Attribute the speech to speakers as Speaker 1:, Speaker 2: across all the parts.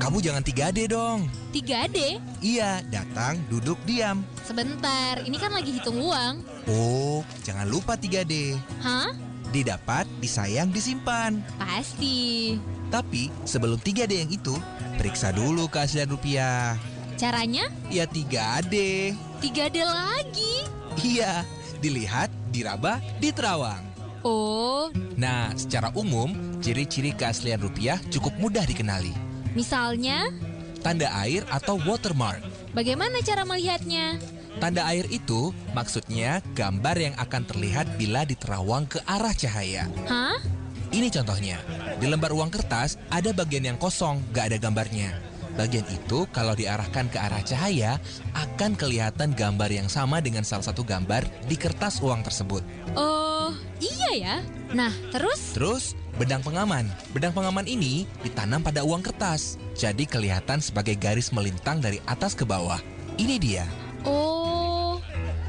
Speaker 1: kamu jangan 3D dong.
Speaker 2: 3D?
Speaker 1: Iya, datang, duduk, diam.
Speaker 2: Sebentar, ini kan lagi hitung uang.
Speaker 1: Oh, jangan lupa 3D.
Speaker 2: Hah?
Speaker 1: Didapat, disayang, disimpan.
Speaker 2: Pasti.
Speaker 1: Tapi sebelum 3D yang itu, periksa dulu keaslian rupiah.
Speaker 2: Caranya?
Speaker 1: Ya 3D.
Speaker 2: 3D lagi?
Speaker 1: Iya, dilihat, diraba, diterawang.
Speaker 2: Oh,
Speaker 1: Nah, secara umum, ciri-ciri keaslian rupiah cukup mudah dikenali.
Speaker 2: misalnya,
Speaker 1: Tanda air atau watermark.
Speaker 2: bagaimana cara melihatnya?
Speaker 1: Tanda air itu maksudnya gambar yang akan terlihat bila diterawang ke arah cahaya.
Speaker 2: Hah?
Speaker 1: Ini contohnya, di lembar uang kertas ada bagian yang kosong, gak ada gambarnya. Bagian itu kalau diarahkan ke arah cahaya akan kelihatan gambar yang sama dengan salah satu gambar di kertas uang tersebut.
Speaker 2: Oh, iya ya. Nah, terus?
Speaker 1: Terus, benang pengaman. Benang pengaman ini ditanam pada uang kertas, jadi kelihatan sebagai garis melintang dari atas ke bawah. Ini dia.
Speaker 2: Oh,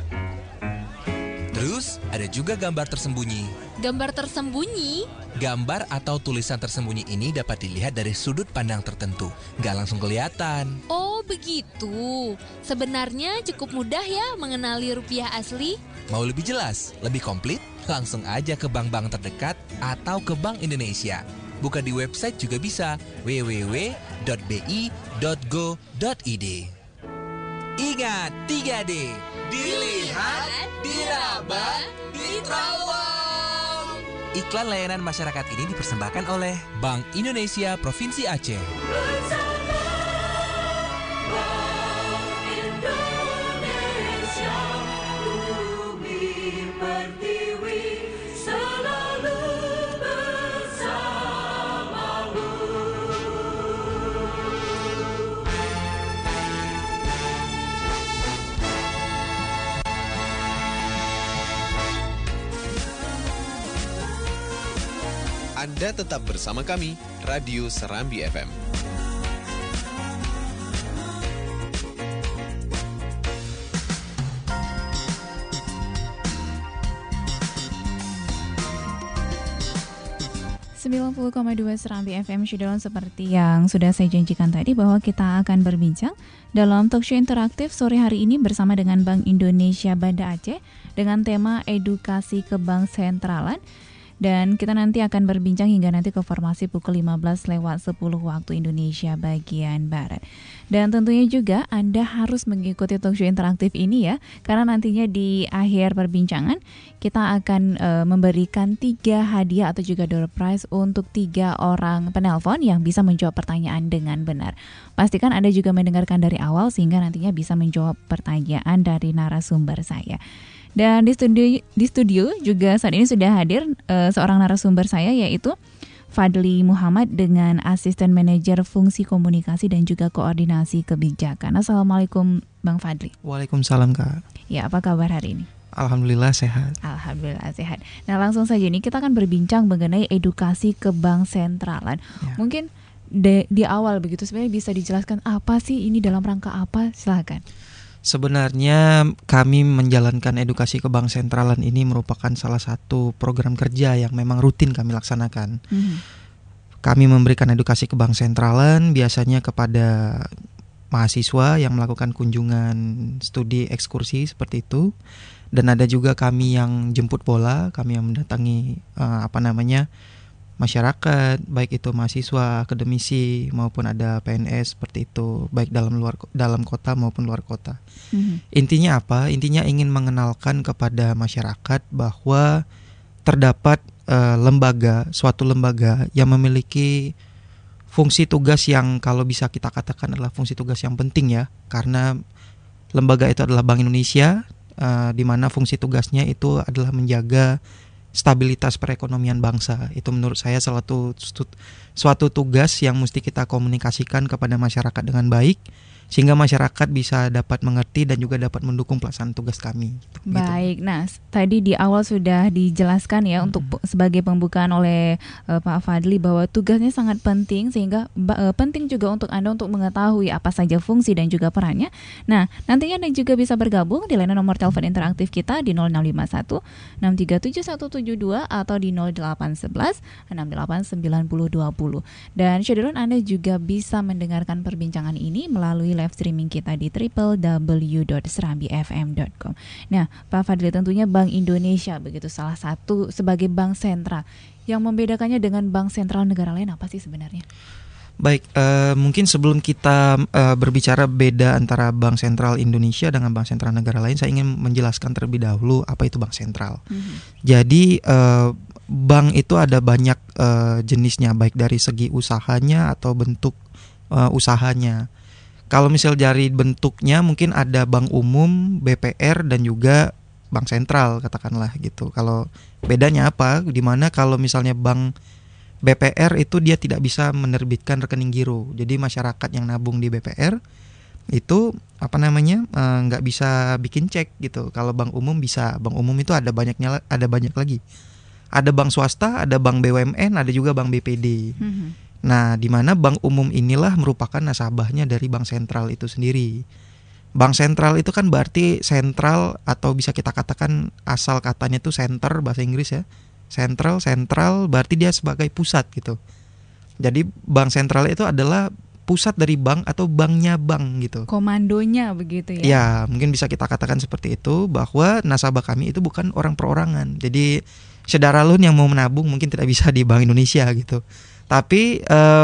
Speaker 1: Terus, ada juga gambar tersembunyi.
Speaker 2: gambar tersembunyi?
Speaker 1: Gambar atau tulisan tersembunyi ini dapat dilihat dari sudut pandang tertentu, nggak langsung kelihatan.
Speaker 2: Oh, begitu. Sebenarnya cukup mudah ya mengenali rupiah asli.
Speaker 1: Mau lebih jelas, lebih komplit? Langsung aja ke bank-bank terdekat atau ke Bank Indonesia. Buka di website juga bisa, www.bi.go.id. Ingat, 3D. Dilihat, diraba, diterawang. Iklan layanan masyarakat ini dipersembahkan oleh Bank Indonesia Provinsi Aceh.
Speaker 3: Anda tetap bersama kami, Radio Serambi FM.
Speaker 4: Serambi FM Shidon, seperti yang sudah saya janjikan tadi bahwa kita akan berbincang dalam talkshow interaktif sore hari ini bersama dengan Bank Indonesia Banda Aceh dengan tema edukasi ke Bank Sentralan. Dan kita nanti akan berbincang hingga nanti ke formasi pukul 15:10 waktu Indonesia bagian Barat. Dan tentunya juga Anda harus mengikuti talkshow interaktif ini ya, karena nantinya di akhir perbincangan kita akan memberikan 3 hadiah atau juga door prize untuk 3 orang penelpon yang bisa menjawab pertanyaan dengan benar. Pastikan Anda juga mendengarkan dari awal sehingga nantinya bisa menjawab pertanyaan dari narasumber saya. Dan di studio juga saat ini sudah hadir seorang narasumber saya, yaitu Fadli Muhammad dengan Asisten Manajer Fungsi Komunikasi dan juga Koordinasi Kebijakan. Assalamualaikum Bang Fadli.
Speaker 5: Waalaikumsalam Kak.
Speaker 4: Ya, apa kabar hari ini?
Speaker 5: Alhamdulillah sehat.
Speaker 4: Alhamdulillah sehat. Nah, langsung saja nih kita akan berbincang mengenai edukasi ke Bank Sentralan.
Speaker 5: Ya.
Speaker 4: Mungkin di awal begitu sebenarnya bisa dijelaskan apa sih ini, dalam rangka apa? Silakan.
Speaker 5: Sebenarnya kami menjalankan edukasi ke Bank Sentralan ini merupakan salah satu program kerja yang memang rutin kami laksanakan. Kami memberikan edukasi ke Bank Sentralan biasanya kepada mahasiswa yang melakukan kunjungan studi ekskursi seperti itu. Dan ada juga kami yang jemput bola, kami yang mendatangi masyarakat, baik itu mahasiswa, akademisi maupun ada PNS seperti itu, baik dalam kota maupun luar kota. Intinya apa? Intinya ingin mengenalkan kepada masyarakat bahwa terdapat suatu lembaga yang memiliki fungsi tugas yang kalau bisa kita katakan adalah fungsi tugas yang penting ya, karena lembaga itu adalah Bank Indonesia, di mana fungsi tugasnya itu adalah menjaga stabilitas perekonomian bangsa. Itu menurut saya suatu tugas yang mesti kita komunikasikan kepada masyarakat dengan baik, sehingga masyarakat bisa dapat mengerti dan juga dapat mendukung pelaksanaan tugas kami.
Speaker 4: Baik, nah tadi di awal sudah dijelaskan ya untuk sebagai pembukaan oleh Pak Fadli bahwa tugasnya sangat penting sehingga penting juga untuk Anda untuk mengetahui apa saja fungsi dan juga perannya. Nah, nantinya Anda juga bisa bergabung di layanan nomor telepon interaktif kita di 0651 6371172 atau di 0811 689020. Dan Syederun, Anda juga bisa mendengarkan perbincangan ini melalui live streaming kita di www.serambifm.com. Nah, Pak Fadli, tentunya Bank Indonesia begitu salah satu sebagai bank sentral. Yang membedakannya dengan bank sentral negara lain apa sih sebenarnya?
Speaker 5: Baik, mungkin sebelum kita berbicara beda antara Bank Sentral Indonesia dengan Bank Sentral negara lain, saya ingin menjelaskan terlebih dahulu apa itu Bank Sentral. Jadi bank itu ada banyak jenisnya, baik dari segi usahanya atau bentuk usahanya. Kalau misal dari bentuknya mungkin ada bank umum, BPR dan juga bank sentral katakanlah gitu. Kalau bedanya apa? Dimana kalau misalnya bank BPR itu dia tidak bisa menerbitkan rekening giro. Jadi masyarakat yang nabung di BPR itu nggak bisa bikin cek gitu. Kalau bank umum bisa. Bank umum itu ada banyak lagi. Ada bank swasta, ada bank BUMN, ada juga bank BPD. Nah, di mana bank umum inilah merupakan nasabahnya dari bank sentral itu sendiri. Bank sentral itu kan berarti sentral, atau bisa kita katakan asal katanya itu center bahasa Inggris ya. Sentral berarti dia sebagai pusat gitu. Jadi bank sentral itu adalah pusat dari bank atau banknya bank gitu.
Speaker 4: Komandonya begitu ya?
Speaker 5: Ya, mungkin bisa kita katakan seperti itu, bahwa nasabah kami itu bukan orang perorangan. Jadi Syederun yang mau menabung mungkin tidak bisa di Bank Indonesia gitu. Tapi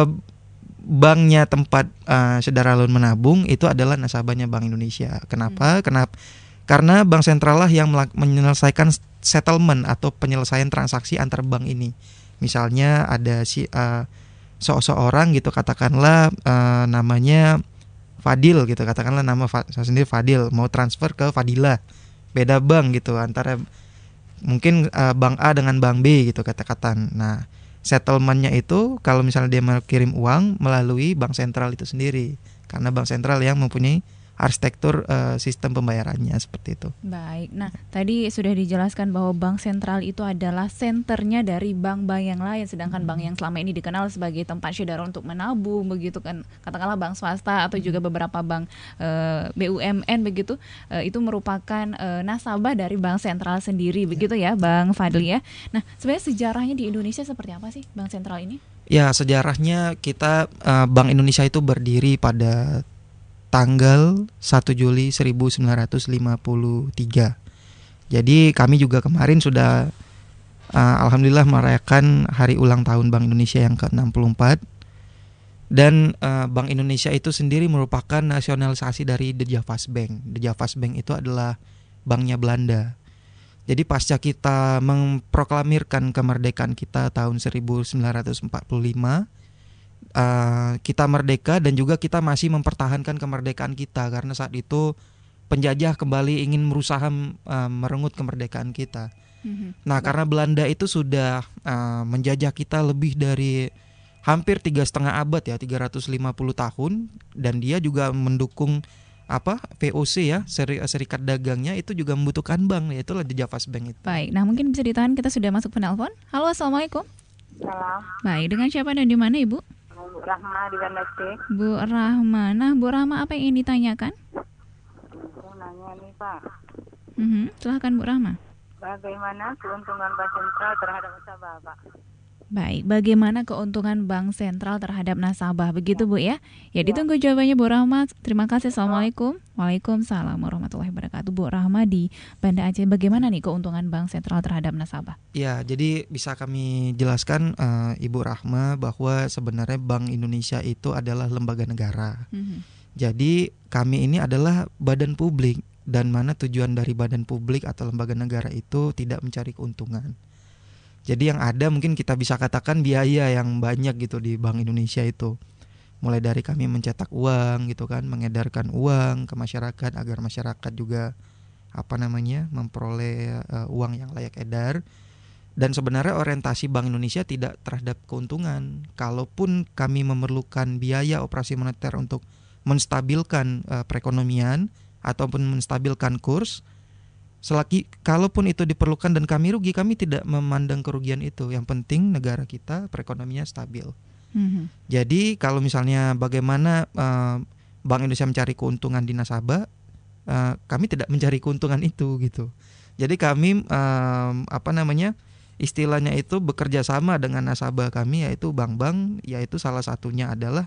Speaker 5: banknya tempat Syederun menabung itu adalah nasabahnya Bank Indonesia. Kenapa? Karena bank sentral lah yang menyelesaikan settlement atau penyelesaian transaksi antar bank ini. Misalnya ada seorang gitu, katakanlah namanya Fadil gitu, katakanlah nama saya sendiri Fadil, mau transfer ke Fadila, beda bank gitu antara mungkin bank A dengan bank B gitu katakan. Nah, settlementnya itu kalau misalnya dia mau kirim uang melalui bank sentral itu sendiri, karena bank sentral yang mempunyai arsitektur sistem pembayarannya seperti itu.
Speaker 4: Baik, nah tadi sudah dijelaskan bahwa bank sentral itu adalah senternya dari bank-bank yang lain, sedangkan bank yang selama ini dikenal sebagai tempat Syederun untuk menabung begitu kan, katakanlah bank swasta atau juga beberapa bank BUMN begitu, itu merupakan nasabah dari bank sentral sendiri begitu ya Bang Fadli ya. Nah, sebenarnya sejarahnya di Indonesia seperti apa sih bank sentral ini?
Speaker 5: Ya, sejarahnya kita Bank Indonesia itu berdiri pada tanggal 1 Juli 1953. Jadi kami juga kemarin sudah alhamdulillah merayakan hari ulang tahun Bank Indonesia yang ke-64. Dan Bank Indonesia itu sendiri merupakan nasionalisasi dari De Javas Bank. De Javas Bank itu adalah banknya Belanda. Jadi pasca kita memproklamirkan kemerdekaan kita tahun 1945, kita merdeka dan juga kita masih mempertahankan kemerdekaan kita karena saat itu penjajah kembali ingin berusaha merenggut kemerdekaan kita. Nah, karena Belanda itu sudah menjajah kita lebih dari hampir 3,5 abad ya, 350 tahun, dan dia juga mendukung VOC ya, serikat dagangnya itu juga membutuhkan bank, yaitu The Javas Bank itu.
Speaker 4: Baik, nah mungkin bisa ditahan, kita sudah masuk penelpon. Halo, assalamualaikum.
Speaker 6: Salam.
Speaker 4: Baik, dengan siapa dan di mana Ibu?
Speaker 6: Bu Rahma di Banda Aceh.
Speaker 4: Bu Rahma, nah Bu Rahma apa yang ingin ditanyakan?
Speaker 6: Saya nanya nih Pak,
Speaker 4: Silahkan Bu Rahma.
Speaker 6: bagaimana keuntungan bank sentral terhadap nasabah Pak?
Speaker 4: Baik, bagaimana keuntungan bank sentral terhadap nasabah, begitu Bu ya? Ya, ditunggu jawabannya Bu Rahma. Terima kasih. Assalamualaikum. Waalaikumsalam warahmatullahi wabarakatuh. Bu Rahma di Banda Aceh, bagaimana nih keuntungan bank sentral terhadap nasabah?
Speaker 5: Ya, jadi bisa kami jelaskan Ibu Rahma bahwa sebenarnya Bank Indonesia itu adalah lembaga negara. Jadi kami ini adalah badan publik, dan mana tujuan dari badan publik atau lembaga negara itu tidak mencari keuntungan. Jadi yang ada mungkin kita bisa katakan biaya yang banyak gitu di Bank Indonesia itu. Mulai dari kami mencetak uang gitu kan, mengedarkan uang ke masyarakat agar masyarakat juga memperoleh uang yang layak edar. Dan sebenarnya orientasi Bank Indonesia tidak terhadap keuntungan. Kalaupun kami memerlukan biaya operasi moneter untuk menstabilkan perekonomian ataupun menstabilkan kurs. Selagi kalaupun itu diperlukan dan kami rugi, kami tidak memandang kerugian itu. Yang penting negara kita perekonomiannya stabil. Jadi kalau misalnya bagaimana Bank Indonesia mencari keuntungan di nasabah, kami tidak mencari keuntungan itu gitu. Jadi kami istilahnya itu bekerja sama dengan nasabah kami, yaitu bank-bank, yaitu salah satunya adalah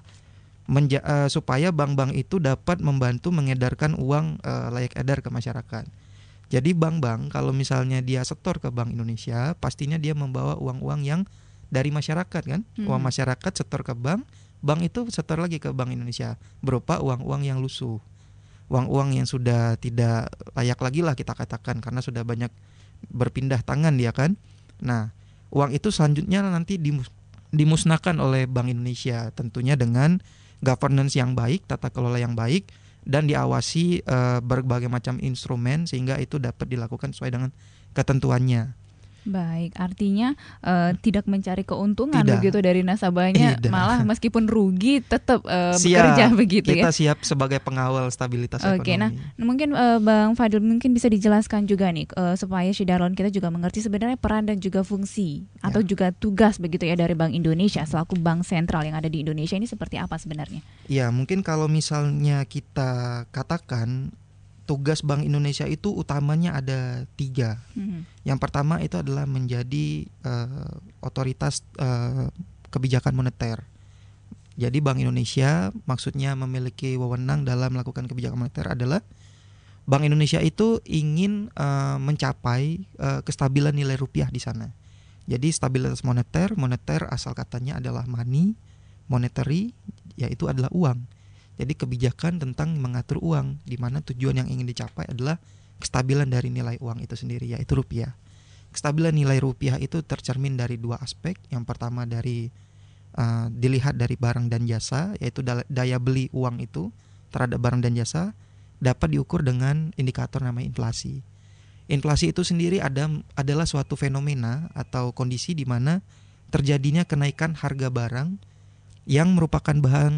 Speaker 5: supaya bank-bank itu dapat membantu mengedarkan uang layak edar ke masyarakat. Jadi bank-bank kalau misalnya dia setor ke Bank Indonesia, pastinya dia membawa uang-uang yang dari masyarakat kan. Uang masyarakat setor ke bank, bank itu setor lagi ke Bank Indonesia berupa uang-uang yang lusuh. Uang-uang yang sudah tidak layak lagi lah kita katakan, karena sudah banyak berpindah tangan dia kan. Nah, uang itu selanjutnya nanti dimusnahkan oleh Bank Indonesia, tentunya dengan governance yang baik, tata kelola yang baik, dan diawasi berbagai macam instrumen sehingga itu dapat dilakukan sesuai dengan ketentuannya.
Speaker 4: Baik, artinya tidak mencari keuntungan begitu dari nasabahnya, malah meskipun rugi tetap bekerja begitu
Speaker 5: kita
Speaker 4: ya.
Speaker 5: Kita siap sebagai pengawal stabilitas ekonomi.
Speaker 4: Nah mungkin Bang Fadil mungkin bisa dijelaskan juga nih supaya Syedalon kita juga mengerti sebenarnya peran dan juga fungsi atau juga tugas begitu ya dari Bank Indonesia selaku bank sentral yang ada di Indonesia ini seperti apa sebenarnya?
Speaker 5: Ya, mungkin kalau misalnya kita katakan tugas Bank Indonesia itu utamanya ada 3. Yang pertama itu adalah menjadi otoritas kebijakan moneter. Jadi Bank Indonesia maksudnya memiliki wewenang dalam melakukan kebijakan moneter adalah Bank Indonesia itu ingin mencapai kestabilan nilai rupiah di sana. Jadi stabilitas moneter asal katanya adalah money, monetary, yaitu adalah uang. Jadi kebijakan tentang mengatur uang, di mana tujuan yang ingin dicapai adalah kestabilan dari nilai uang itu sendiri, yaitu rupiah. Kestabilan nilai rupiah itu tercermin dari 2 aspek. Yang pertama dari dilihat dari barang dan jasa, yaitu daya beli uang itu terhadap barang dan jasa dapat diukur dengan indikator namanya inflasi. Inflasi itu sendiri adalah suatu fenomena atau kondisi di mana terjadinya kenaikan harga barang yang merupakan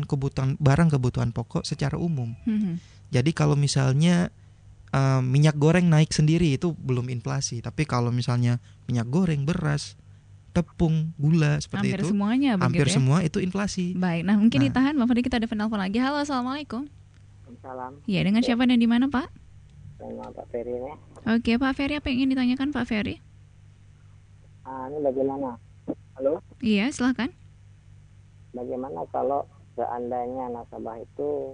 Speaker 5: barang kebutuhan pokok secara umum. Jadi kalau misalnya minyak goreng naik sendiri itu belum inflasi, tapi kalau misalnya minyak goreng, beras, tepung, gula seperti
Speaker 4: hampir
Speaker 5: itu,
Speaker 4: semuanya
Speaker 5: hampir
Speaker 4: begitu ya?
Speaker 5: Semua itu inflasi.
Speaker 4: Baik, nah mungkin ditahan Bang Fadil, kita ada penelpon lagi. Halo, assalamualaikum.
Speaker 6: Salam.
Speaker 4: Ya, dengan siapa dan di mana Pak?
Speaker 6: Dengan Pak Ferry ya.
Speaker 4: Oke Pak Ferry, apa yang ingin ditanyakan Pak Ferry?
Speaker 6: Ini bagaimana? Halo?
Speaker 4: Iya, silakan.
Speaker 6: Bagaimana kalau seandainya nasabah itu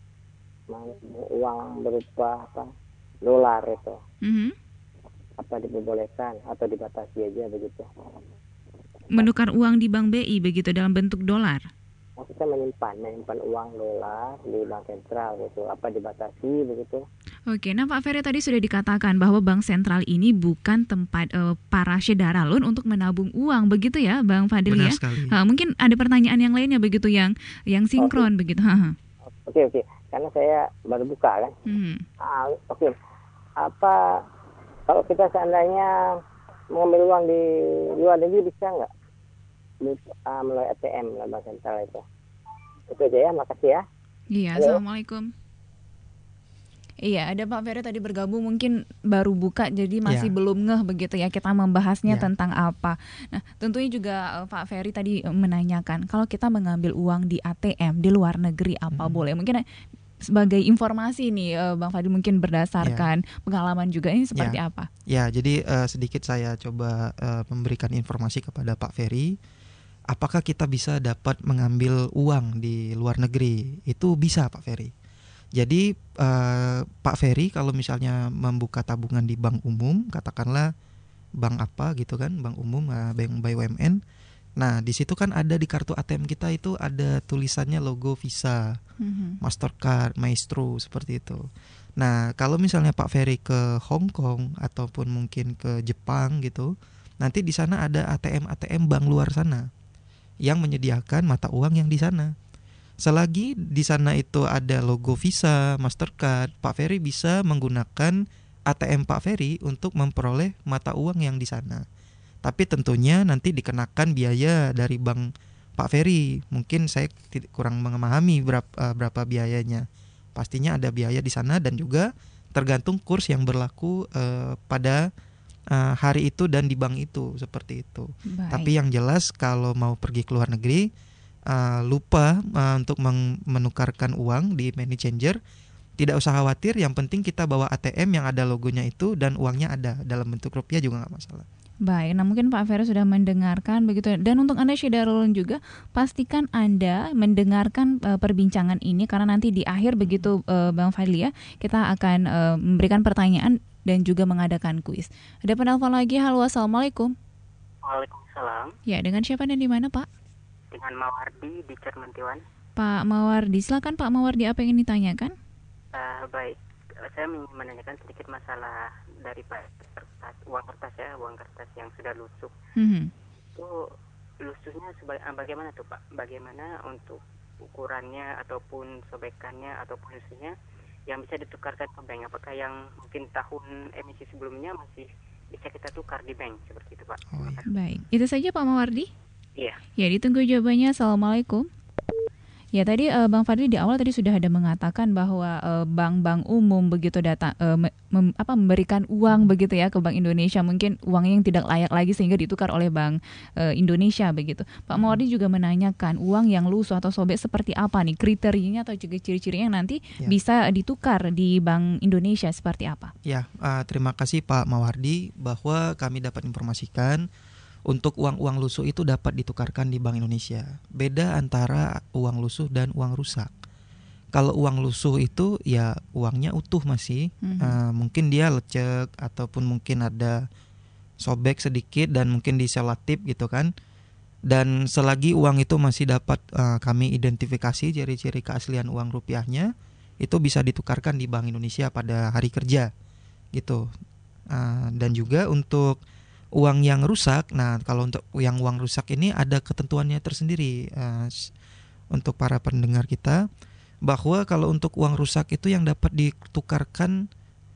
Speaker 6: uang berupa dolar itu, apa diperbolehkan atau dibatasi aja begitu?
Speaker 4: Menukar uang di Bank BI begitu dalam bentuk dolar?
Speaker 6: Maksudnya menyimpan uang dolar di bank sentral gitu, apa dibatasi begitu?
Speaker 4: Oke, nah Pak Ferry tadi sudah dikatakan bahwa bank sentral ini bukan tempat para Syedalon untuk menabung uang, begitu ya Bang Fadil?
Speaker 5: Benar
Speaker 4: ya?
Speaker 5: sekali.
Speaker 4: Mungkin ada pertanyaan yang lainnya begitu yang sinkron begitu.
Speaker 6: Oke, karena saya baru buka kan. Oke. Apa kalau kita seandainya mengambil uang di luar negeri bisa nggak? Melalui ATM bank sentral itu aja ya, makasih ya.
Speaker 4: Iya. Halo. Assalamualaikum. Iya, ada Pak Ferry tadi bergabung mungkin baru buka jadi masih belum ngeh begitu ya kita membahasnya tentang apa. Nah, tentunya juga Pak Ferry tadi menanyakan kalau kita mengambil uang di ATM di luar negeri apa boleh? Mungkin sebagai informasi nih Bang Fadil mungkin berdasarkan pengalaman juga ini seperti apa? Ya,
Speaker 5: jadi sedikit saya coba memberikan informasi kepada Pak Ferry. Apakah kita bisa dapat mengambil uang di luar negeri? Itu bisa Pak Ferry. Jadi Pak Ferry kalau misalnya membuka tabungan di bank umum, katakanlah bank apa gitu kan, bank umum, bank BUMN. Nah di situ kan ada di kartu ATM kita itu ada tulisannya logo Visa, Mastercard, Maestro seperti itu. Nah kalau misalnya Pak Ferry ke Hong Kong ataupun mungkin ke Jepang gitu, nanti di sana ada ATM bank luar sana yang menyediakan mata uang yang di sana. Selagi di sana itu ada logo Visa, Mastercard, Pak Ferry bisa menggunakan ATM Pak Ferry untuk memperoleh mata uang yang di sana. Tapi tentunya nanti dikenakan biaya dari bank Pak Ferry, mungkin saya kurang memahami berapa biayanya. Pastinya ada biaya di sana dan juga tergantung kurs yang berlaku pada hari itu dan di bank itu, seperti itu.
Speaker 4: Baik.
Speaker 5: Tapi yang jelas kalau mau pergi ke luar negeri, lupa untuk menukarkan uang di money changer. Tidak usah khawatir, yang penting kita bawa ATM yang ada logonya itu dan uangnya ada dalam bentuk rupiah juga nggak masalah.
Speaker 4: Baik, nah mungkin Pak Ferry sudah mendengarkan begitu. Dan untuk Anda Syederulun juga, pastikan Anda mendengarkan perbincangan ini karena nanti di akhir begitu Bang Fadli ya, kita akan memberikan pertanyaan dan juga mengadakan kuis. Ada penelpon lagi. Halo, assalamualaikum.
Speaker 7: Waalaikumsalam.
Speaker 4: Ya, dengan siapa dan di mana Pak?
Speaker 7: Dengan Mawardi di Cermentiwan.
Speaker 4: Pak Mawardi, silakan Pak Mawardi, apa yang ingin ditanyakan?
Speaker 7: Baik, saya ingin menanyakan sedikit masalah dari uang kertas yang sudah lusuh. Itu lusuhnya bagaimana tuh Pak? Bagaimana untuk ukurannya ataupun sobekannya ataupun lusuhnya yang bisa ditukarkan ke bank? Apakah yang mungkin tahun emisi sebelumnya masih bisa kita tukar di bank seperti itu Pak?
Speaker 4: Baik, itu saja Pak Mawardi.
Speaker 7: Iya.
Speaker 4: Ya, ditunggu jawabannya. Assalamualaikum. Ya, tadi Bang Fadli di awal tadi sudah ada mengatakan bahwa bank-bank umum begitu memberikan uang begitu ya ke Bank Indonesia, mungkin uangnya yang tidak layak lagi sehingga ditukar oleh Bank Indonesia begitu. Pak Mawardi juga menanyakan uang yang lusuh atau sobek seperti apa nih kriterianya atau juga ciri-cirinya yang nanti bisa ditukar di Bank Indonesia seperti apa?
Speaker 5: Ya, terima kasih Pak Mawardi bahwa kami dapat informasikan untuk uang-uang lusuh itu dapat ditukarkan di Bank Indonesia. Beda antara uang lusuh dan uang rusak. Kalau uang lusuh itu ya uangnya utuh masih, mungkin dia lecek ataupun mungkin ada sobek sedikit dan mungkin diselotip gitu kan. Dan selagi uang itu masih dapat kami identifikasi ciri-ciri keaslian uang rupiahnya, itu bisa ditukarkan di Bank Indonesia pada hari kerja gitu. Dan juga untuk uang yang rusak, nah kalau untuk yang uang rusak ini ada ketentuannya tersendiri untuk para pendengar kita, bahwa kalau untuk uang rusak itu yang dapat ditukarkan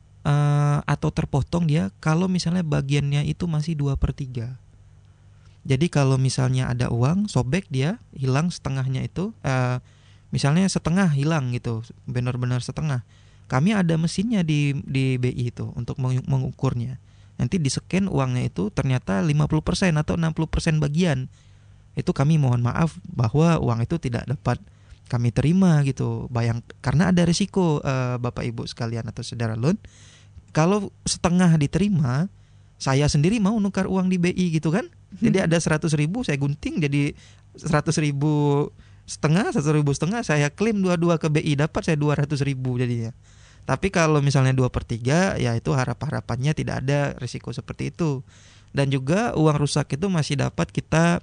Speaker 5: atau terpotong dia kalau misalnya bagiannya itu masih 2/3. Jadi kalau misalnya ada uang sobek dia hilang setengahnya itu, misalnya setengah hilang gitu, benar-benar setengah. Kami ada mesinnya di BI itu untuk mengukurnya. Nanti di-scan uangnya itu ternyata 50% atau 60% bagian. Itu kami mohon maaf bahwa uang itu tidak dapat kami terima gitu. Karena ada risiko Bapak Ibu sekalian atau saudara Lun. Kalau setengah diterima, saya sendiri mau nukar uang di BI gitu kan. Jadi ada 100.000 saya gunting jadi 100.000 setengah, 100.000 setengah, saya klaim dua-dua ke BI, dapat saya 200.000 jadinya. Tapi kalau misalnya 2/3, ya itu harapannya tidak ada risiko seperti itu. Dan juga uang rusak itu masih dapat kita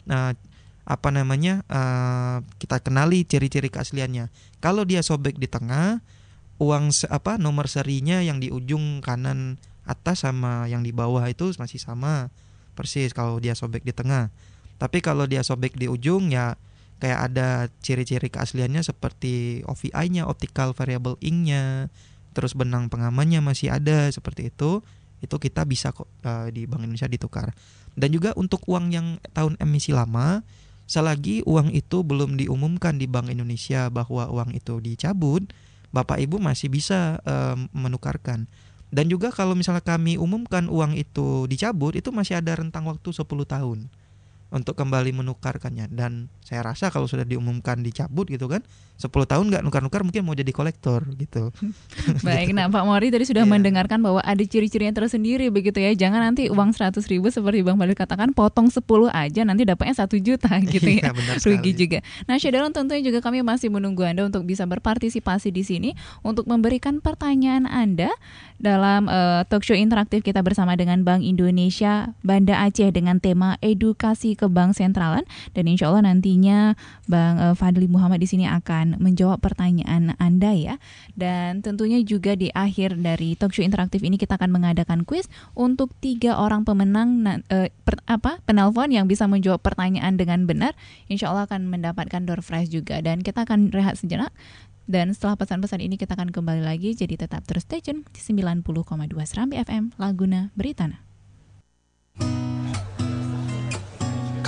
Speaker 5: kita kenali ciri-ciri keasliannya. Kalau dia sobek di tengah, uang nomor serinya yang di ujung kanan atas sama yang di bawah itu masih sama persis kalau dia sobek di tengah. Tapi kalau dia sobek di ujung ya kayak ada ciri-ciri keasliannya seperti OVI-nya, optical variable ink-nya, terus benang pengamannya masih ada seperti itu kita bisa kok di Bank Indonesia ditukar. Dan juga untuk uang yang tahun emisi lama, selagi uang itu belum diumumkan di Bank Indonesia bahwa uang itu dicabut, Bapak Ibu masih bisa menukarkan. Dan juga kalau misalnya kami umumkan uang itu dicabut, itu masih ada rentang waktu 10 tahun untuk kembali menukarkannya. Dan saya rasa kalau sudah diumumkan dicabut gitu kan, 10 tahun nggak nukar-nukar mungkin mau jadi kolektor gitu.
Speaker 4: Baik, nah Pak Mawardi tadi sudah mendengarkan bahwa ada ciri-cirinya tersendiri begitu ya. Jangan nanti uang 100.000 seperti Bang Fadli katakan potong 10 aja nanti dapatnya 1 juta gitu ya. Rugi juga. Nah Syederulun tentunya juga kami masih menunggu Anda untuk bisa berpartisipasi di sini untuk memberikan pertanyaan Anda dalam talk show interaktif kita bersama dengan Bank Indonesia Banda Aceh dengan tema edukasi ke Bank Sentralan, dan insya Allah nantinya Bang Fadli Muhammad di sini akan menjawab pertanyaan Anda ya. Dan tentunya juga di akhir dari talk show interaktif ini kita akan mengadakan kuis untuk 3 orang pemenang penelpon yang bisa menjawab pertanyaan dengan benar. Insya Allah akan mendapatkan door prize juga. Dan kita akan rehat sejenak. Dan setelah pesan-pesan ini kita akan kembali lagi. Jadi tetap terus stay tune di 90,2 Serambi FM Laguna Beritana.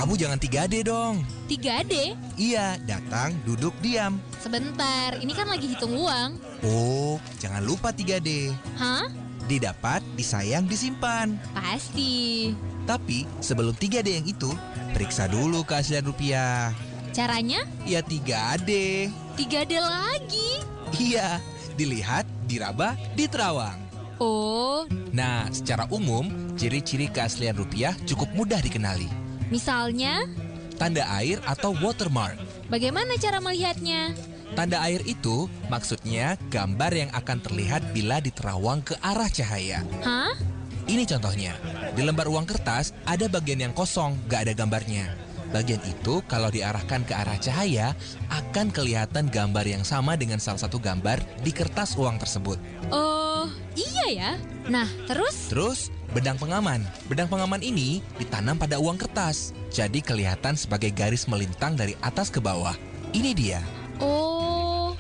Speaker 1: Kamu jangan 3D dong.
Speaker 2: 3D?
Speaker 1: Iya, datang, duduk, diam.
Speaker 2: Sebentar, ini kan lagi hitung uang.
Speaker 1: Oh, jangan lupa 3D.
Speaker 2: Hah?
Speaker 1: Didapat, disayang, disimpan.
Speaker 2: Pasti.
Speaker 1: Tapi sebelum 3D yang itu, periksa dulu keaslian rupiah.
Speaker 2: Caranya?
Speaker 1: Ya 3D.
Speaker 2: 3D lagi?
Speaker 1: Iya, dilihat, diraba, diterawang.
Speaker 2: Oh,
Speaker 1: Nah, secara umum, ciri-ciri keaslian rupiah cukup mudah dikenali.
Speaker 2: misalnya,
Speaker 1: Tanda air atau watermark.
Speaker 2: bagaimana cara melihatnya?
Speaker 1: Tanda air itu maksudnya gambar yang akan terlihat bila diterawang ke arah cahaya.
Speaker 2: Hah?
Speaker 1: Ini contohnya, di lembar uang kertas ada bagian yang kosong, gak ada gambarnya. Bagian itu kalau diarahkan ke arah cahaya akan kelihatan gambar yang sama dengan salah satu gambar di kertas uang tersebut.
Speaker 2: Oh, iya ya. Nah, terus?
Speaker 1: Terus, benang pengaman. Benang pengaman ini ditanam pada uang kertas, jadi kelihatan sebagai garis melintang dari atas ke bawah. Ini dia.
Speaker 2: Oh,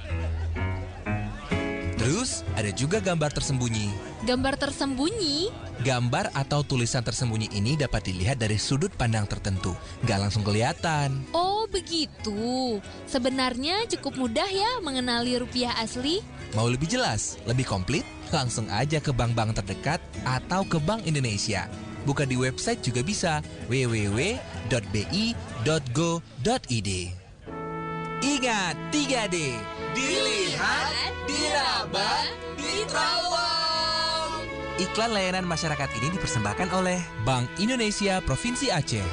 Speaker 1: Terus, ada juga gambar tersembunyi.
Speaker 2: gambar tersembunyi?
Speaker 1: Gambar atau tulisan tersembunyi ini dapat dilihat dari sudut pandang tertentu, nggak langsung kelihatan.
Speaker 2: Oh, begitu. Sebenarnya cukup mudah ya mengenali rupiah asli.
Speaker 1: Mau lebih jelas, lebih komplit? Langsung aja ke bank-bank terdekat atau ke Bank Indonesia. Buka di website juga bisa, www.bi.go.id. Ingat, 3D. Dilihat, diraba, diterawang. Iklan layanan masyarakat ini dipersembahkan oleh Bank Indonesia Provinsi Aceh.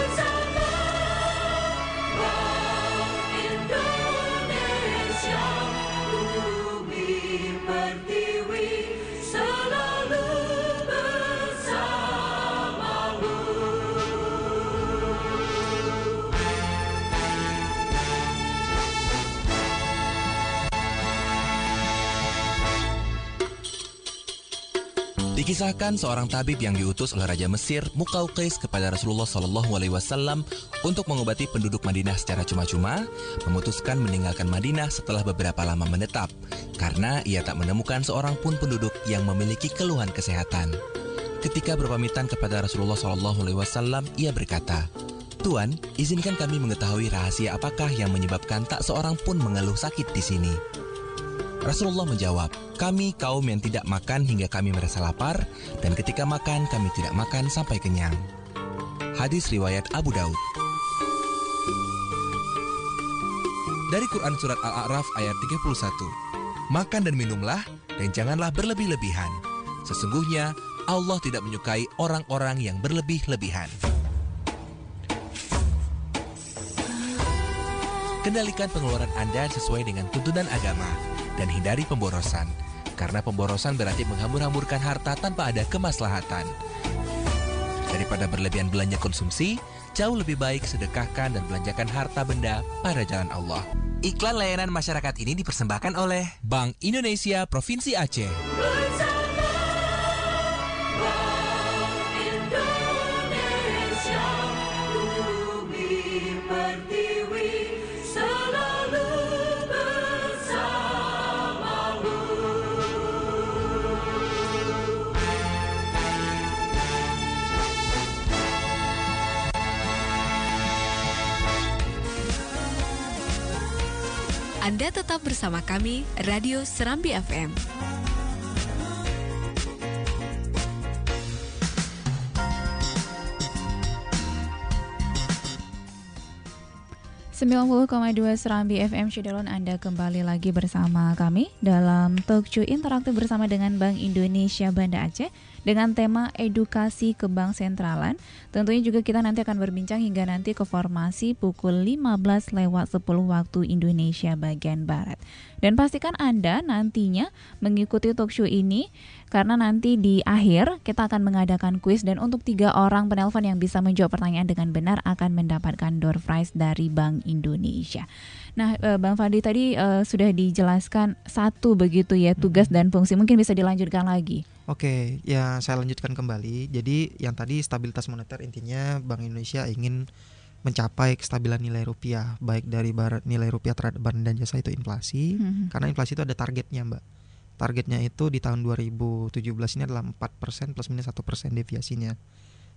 Speaker 1: Dikisahkan seorang tabib yang diutus oleh Raja Mesir Muqawqis kepada Rasulullah SAW untuk mengobati penduduk Madinah secara cuma-cuma, memutuskan meninggalkan Madinah setelah beberapa lama menetap karena ia tak menemukan seorang pun penduduk yang memiliki keluhan kesehatan. Ketika berpamitan kepada Rasulullah SAW, ia berkata, "Tuan, izinkan kami mengetahui rahasia apakah yang menyebabkan tak seorang pun mengeluh sakit di sini." Rasulullah menjawab, "Kami kaum yang tidak makan hingga kami merasa lapar, dan ketika makan kami tidak makan sampai kenyang." Hadis riwayat Abu Daud. Dari Quran Surat Al-A'raf ayat 31, "Makan dan minumlah, dan janganlah berlebih-lebihan. Sesungguhnya Allah tidak menyukai orang-orang yang berlebih-lebihan." Kendalikan pengeluaran Anda sesuai dengan tuntunan agama dan hindari pemborosan, karena pemborosan berarti menghambur-hamburkan harta tanpa ada kemaslahatan. Daripada berlebihan belanja konsumsi, jauh lebih baik sedekahkan dan belanjakan harta benda pada jalan Allah. Iklan layanan masyarakat ini dipersembahkan oleh Bank Indonesia Provinsi Aceh.
Speaker 8: Anda tetap bersama kami, Radio Serambi FM.
Speaker 4: .2 Serambi FM Syedalon, Anda kembali lagi bersama kami dalam talk show interaktif bersama dengan Bank Indonesia Banda Aceh dengan tema edukasi ke Bank Sentralan. Tentunya juga kita nanti akan berbincang hingga nanti ke formasi pukul 15:10 waktu Indonesia bagian Barat. Dan pastikan Anda nantinya mengikuti talk show ini karena nanti di akhir kita akan mengadakan kuis dan untuk 3 orang penelpon yang bisa menjawab pertanyaan dengan benar akan mendapatkan door prize dari Bank Indonesia. Nah, Bang Fadli tadi sudah dijelaskan satu begitu ya tugas dan fungsi. Mungkin bisa dilanjutkan lagi.
Speaker 5: Oke, ya saya lanjutkan kembali. Jadi yang tadi stabilitas moneter intinya Bank Indonesia ingin mencapai kestabilan nilai rupiah, baik dari nilai rupiah terhadap barang dan jasa itu inflasi, karena inflasi itu ada targetnya, Mbak. Targetnya itu di tahun 2017 ini adalah 4% plus minus 1% deviasinya.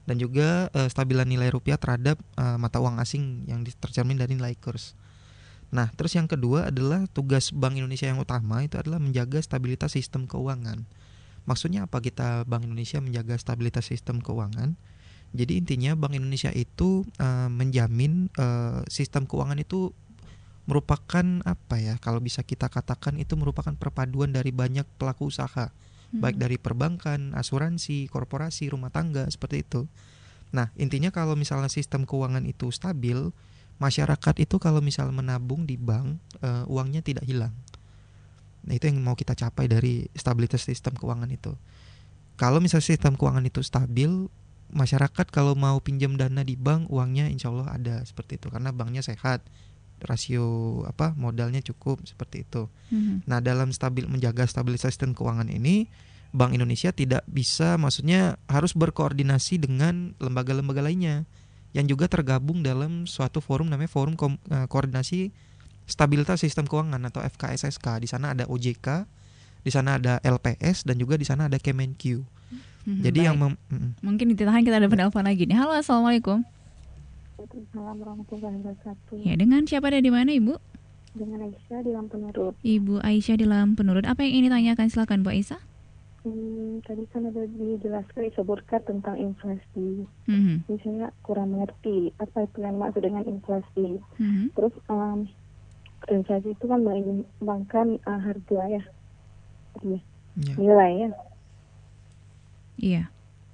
Speaker 5: dan juga stabilan nilai rupiah terhadap mata uang asing yang tercermin dari nilai kurs. Nah, terus yang kedua adalah tugas Bank Indonesia yang utama itu adalah menjaga stabilitas sistem keuangan. Maksudnya apa kita Bank Indonesia menjaga stabilitas sistem keuangan? Jadi intinya Bank Indonesia itu menjamin sistem keuangan itu merupakan apa ya, kalau bisa kita katakan itu merupakan perpaduan dari banyak pelaku usaha, baik dari perbankan, asuransi, korporasi, rumah tangga, seperti itu. Nah, intinya kalau misalnya sistem keuangan itu stabil, masyarakat itu kalau misalnya menabung di bank, uangnya tidak hilang. Nah, itu yang mau kita capai dari stabilitas sistem keuangan itu. Kalau misalnya sistem keuangan itu stabil, masyarakat kalau mau pinjam dana di bank, uangnya insya Allah ada, seperti itu, karena banknya sehat, rasio modalnya cukup, seperti itu. Nah, dalam menjaga stabilitas sistem keuangan ini, Bank Indonesia tidak bisa, maksudnya harus berkoordinasi dengan lembaga-lembaga lainnya yang juga tergabung dalam suatu forum, namanya Forum Koordinasi Stabilitas Sistem Keuangan atau FKSSK. Di sana ada OJK, di sana ada LPS, dan juga di sana ada Kemenq. Jadi yang
Speaker 4: mungkin ditahan, kita ada penelpon lagi nih. Halo, assalamualaikum.
Speaker 9: Waalaikumsalam warahmatullahi wabarakatuh.
Speaker 4: Ya, dengan siapa dan di mana, Ibu?
Speaker 9: Dengan Aisyah di Lampenurut.
Speaker 4: Ibu Aisyah di Lampenurut. Apa yang ingin ditanyakan? Silakan, Bu Aisyah.
Speaker 9: Tadi kan ada dijelaskan, disebutkan tentang inflasi. Saya kurang mengerti apa itu yang maksud dengan inflasi. Terus inflasi itu kan menyumbangkan harga ya, nilai ya.
Speaker 4: Iya.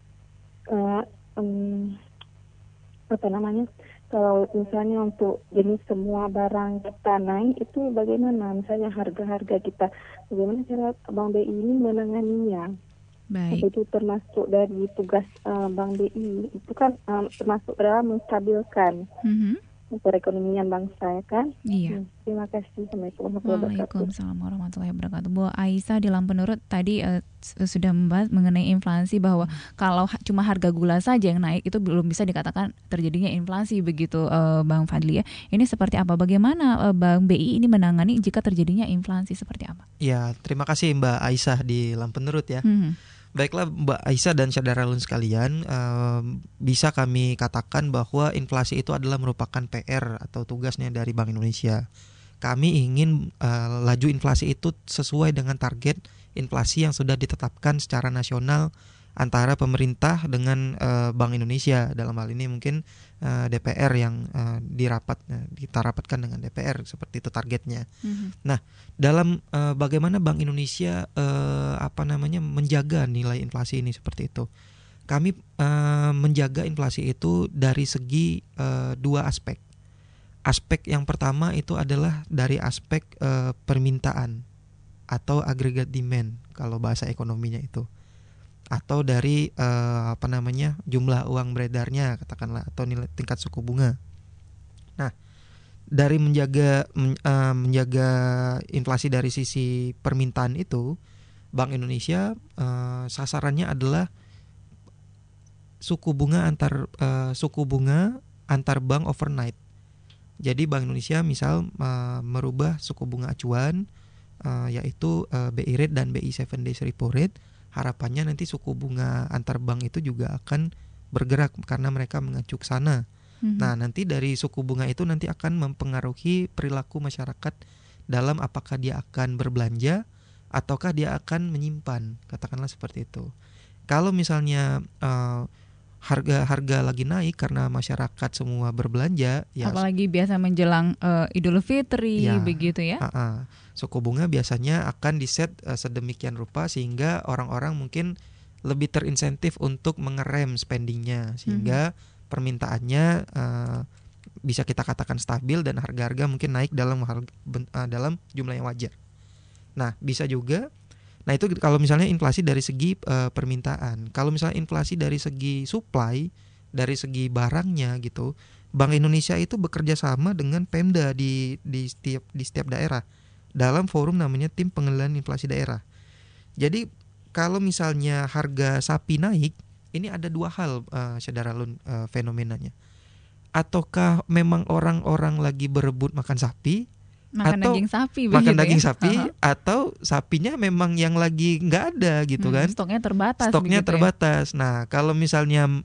Speaker 9: Kalau misalnya untuk jenis semua barang kita naik, itu bagaimana? Misalnya harga-harga kita, bagaimana cara Bank BI ini menanganinya?
Speaker 4: Baik.
Speaker 9: Itu termasuk dari tugas Bank BI, itu kan termasuk dalam menstabilkan perekonomian bangsa, ya kan?
Speaker 4: Iya.
Speaker 9: Terima kasih.
Speaker 4: Waalaikumsalam warahmatullahi wabarakatuh. Bu Aisyah di Lampenurut tadi sudah membahas mengenai inflasi, bahwa kalau cuma harga gula saja yang naik itu belum bisa dikatakan terjadinya inflasi, begitu Bang Fadli ya. Ini seperti apa? Bagaimana Bank BI ini menangani jika terjadinya inflasi seperti apa?
Speaker 5: Ya, terima kasih Mbak Aisyah di Lampenurut ya. Baiklah Mbak Aisyah dan Saudara-Saudara sekalian, bisa kami katakan bahwa inflasi itu adalah merupakan PR atau tugasnya dari Bank Indonesia. Kami ingin laju inflasi itu sesuai dengan target inflasi yang sudah ditetapkan secara nasional antara pemerintah dengan Bank Indonesia. Dalam hal ini mungkin DPR yang kita rapatkan dengan DPR, seperti itu targetnya. Nah, dalam bagaimana Bank Indonesia menjaga nilai inflasi ini, seperti itu. Kami menjaga inflasi itu dari segi dua aspek. Aspek yang pertama itu adalah dari aspek permintaan atau aggregate demand kalau bahasa ekonominya itu, atau dari jumlah uang beredarnya katakanlah, atau nilai tingkat suku bunga. Nah, dari menjaga inflasi dari sisi permintaan itu, Bank Indonesia sasarannya adalah suku bunga antar bank overnight. Jadi Bank Indonesia misal merubah suku bunga acuan yaitu BI rate dan BI 7 days repo rate. Harapannya nanti suku bunga antar bank itu juga akan bergerak karena mereka mengacu ke sana. Nah, nanti dari suku bunga itu nanti akan mempengaruhi perilaku masyarakat dalam apakah dia akan berbelanja ataukah dia akan menyimpan, katakanlah seperti itu. Kalau misalnya harga lagi naik karena masyarakat semua berbelanja, ya
Speaker 4: apalagi biasa menjelang Idul Fitri ya, begitu ya.
Speaker 5: Suku bunga biasanya akan diset sedemikian rupa sehingga orang-orang mungkin lebih terinsentif untuk mengerem spendingnya, sehingga permintaannya bisa kita katakan stabil dan harga-harga mungkin naik dalam jumlah yang wajar. Nah, bisa juga. Nah, itu kalau misalnya inflasi dari segi permintaan. Kalau misalnya inflasi dari segi supply, dari segi barangnya gitu, Bank Indonesia itu bekerja sama dengan Pemda di setiap daerah dalam forum namanya Tim Pengendalian Inflasi Daerah. Jadi kalau misalnya harga sapi naik, ini ada dua hal fenomenanya. Ataukah memang orang-orang lagi berebut makan sapi,
Speaker 4: makan daging sapi,
Speaker 5: atau sapinya memang yang lagi nggak ada gitu kan?
Speaker 4: Stoknya terbatas.
Speaker 5: Nah, kalau misalnya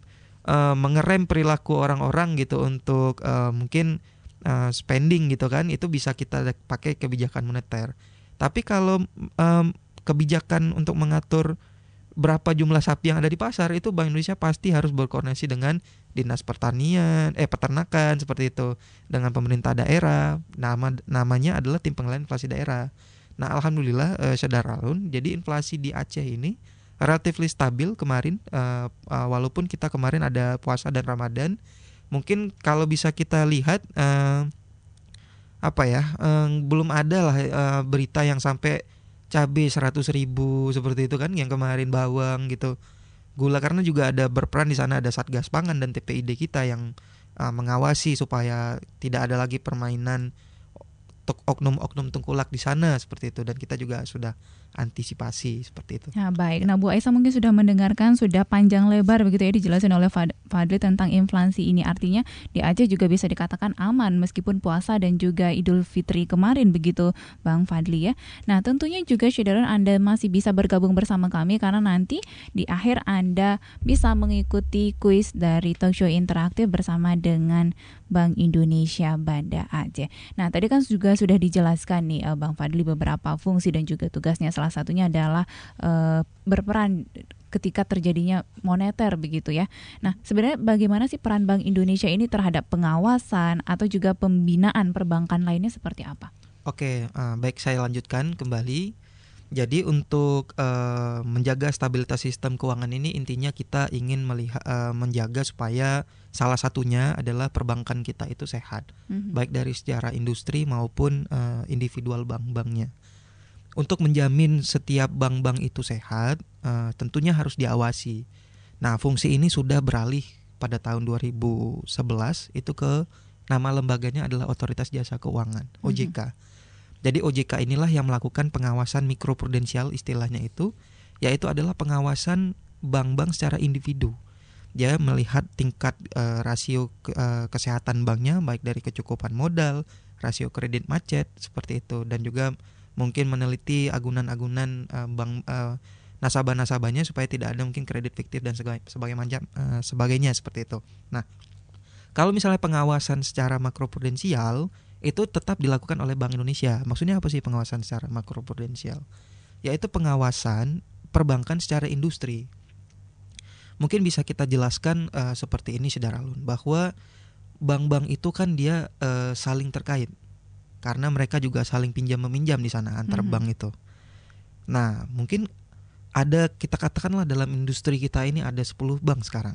Speaker 5: mengerem perilaku orang-orang gitu untuk mungkin spending gitu kan, itu bisa kita pakai kebijakan moneter. Tapi kalau kebijakan untuk mengatur berapa jumlah sapi yang ada di pasar, itu Bank Indonesia pasti harus berkoordinasi dengan Dinas Peternakan seperti itu, dengan pemerintah daerah. Namanya adalah Tim Pengendalian Inflasi Daerah. Nah, alhamdulillah Saudara-Alun, jadi inflasi di Aceh ini relatif stabil kemarin, walaupun kita kemarin ada puasa dan Ramadan. Mungkin kalau bisa kita lihat belum ada lah berita yang sampai cabai 100.000 seperti itu kan, yang kemarin bawang gitu, gula, karena juga ada berperan di sana, ada Satgas Pangan dan TPID kita yang mengawasi supaya tidak ada lagi permainan oknum-oknum tengkulak di sana seperti itu, dan kita juga sudah antisipasi seperti itu.
Speaker 4: Nah, baik. Nah, Bu Aisyah mungkin sudah mendengarkan, sudah panjang lebar begitu ya dijelasin oleh Fadli tentang inflasi ini. Artinya di Aceh juga bisa dikatakan aman meskipun puasa dan juga Idul Fitri kemarin begitu, Bang Fadli ya. Nah, tentunya juga saudara Anda masih bisa bergabung bersama kami karena nanti di akhir Anda bisa mengikuti kuis dari Talkshow Interaktif bersama dengan Bank Indonesia Banda Aceh. Nah, tadi kan juga sudah dijelaskan nih Bang Fadli beberapa fungsi dan juga tugasnya. Salah satunya adalah berperan ketika terjadinya moneter begitu ya. Nah, sebenarnya bagaimana sih peran Bank Indonesia ini terhadap pengawasan atau juga pembinaan perbankan lainnya seperti apa?
Speaker 5: Oke, baik, saya lanjutkan kembali. Jadi untuk menjaga stabilitas sistem keuangan ini, intinya kita ingin menjaga supaya salah satunya adalah perbankan kita itu sehat, baik dari secara industri maupun individual bank-banknya. Untuk menjamin setiap bank-bank itu sehat, tentunya harus diawasi. Nah, fungsi ini sudah beralih pada tahun 2011 itu ke nama lembaganya adalah Otoritas Jasa Keuangan, OJK. Jadi OJK inilah yang melakukan pengawasan mikroprudensial istilahnya itu, yaitu adalah pengawasan bank-bank secara individu. Dia melihat tingkat rasio kesehatan banknya, baik dari kecukupan modal, rasio kredit macet seperti itu, dan juga mungkin meneliti agunan-agunan bank nasabah-nasabahnya supaya tidak ada mungkin kredit fiktif dan sebagainya seperti itu. Nah, kalau misalnya pengawasan secara makroprudensial itu tetap dilakukan oleh Bank Indonesia. Maksudnya apa sih pengawasan secara makroprudensial? Yaitu pengawasan perbankan secara industri. Mungkin bisa kita jelaskan seperti ini Saudara-Alun, bahwa bank-bank itu kan dia saling terkait. Karena mereka juga saling pinjam-meminjam di sana antar bank itu. Nah, mungkin ada, kita katakanlah dalam industri kita ini ada 10 bank sekarang.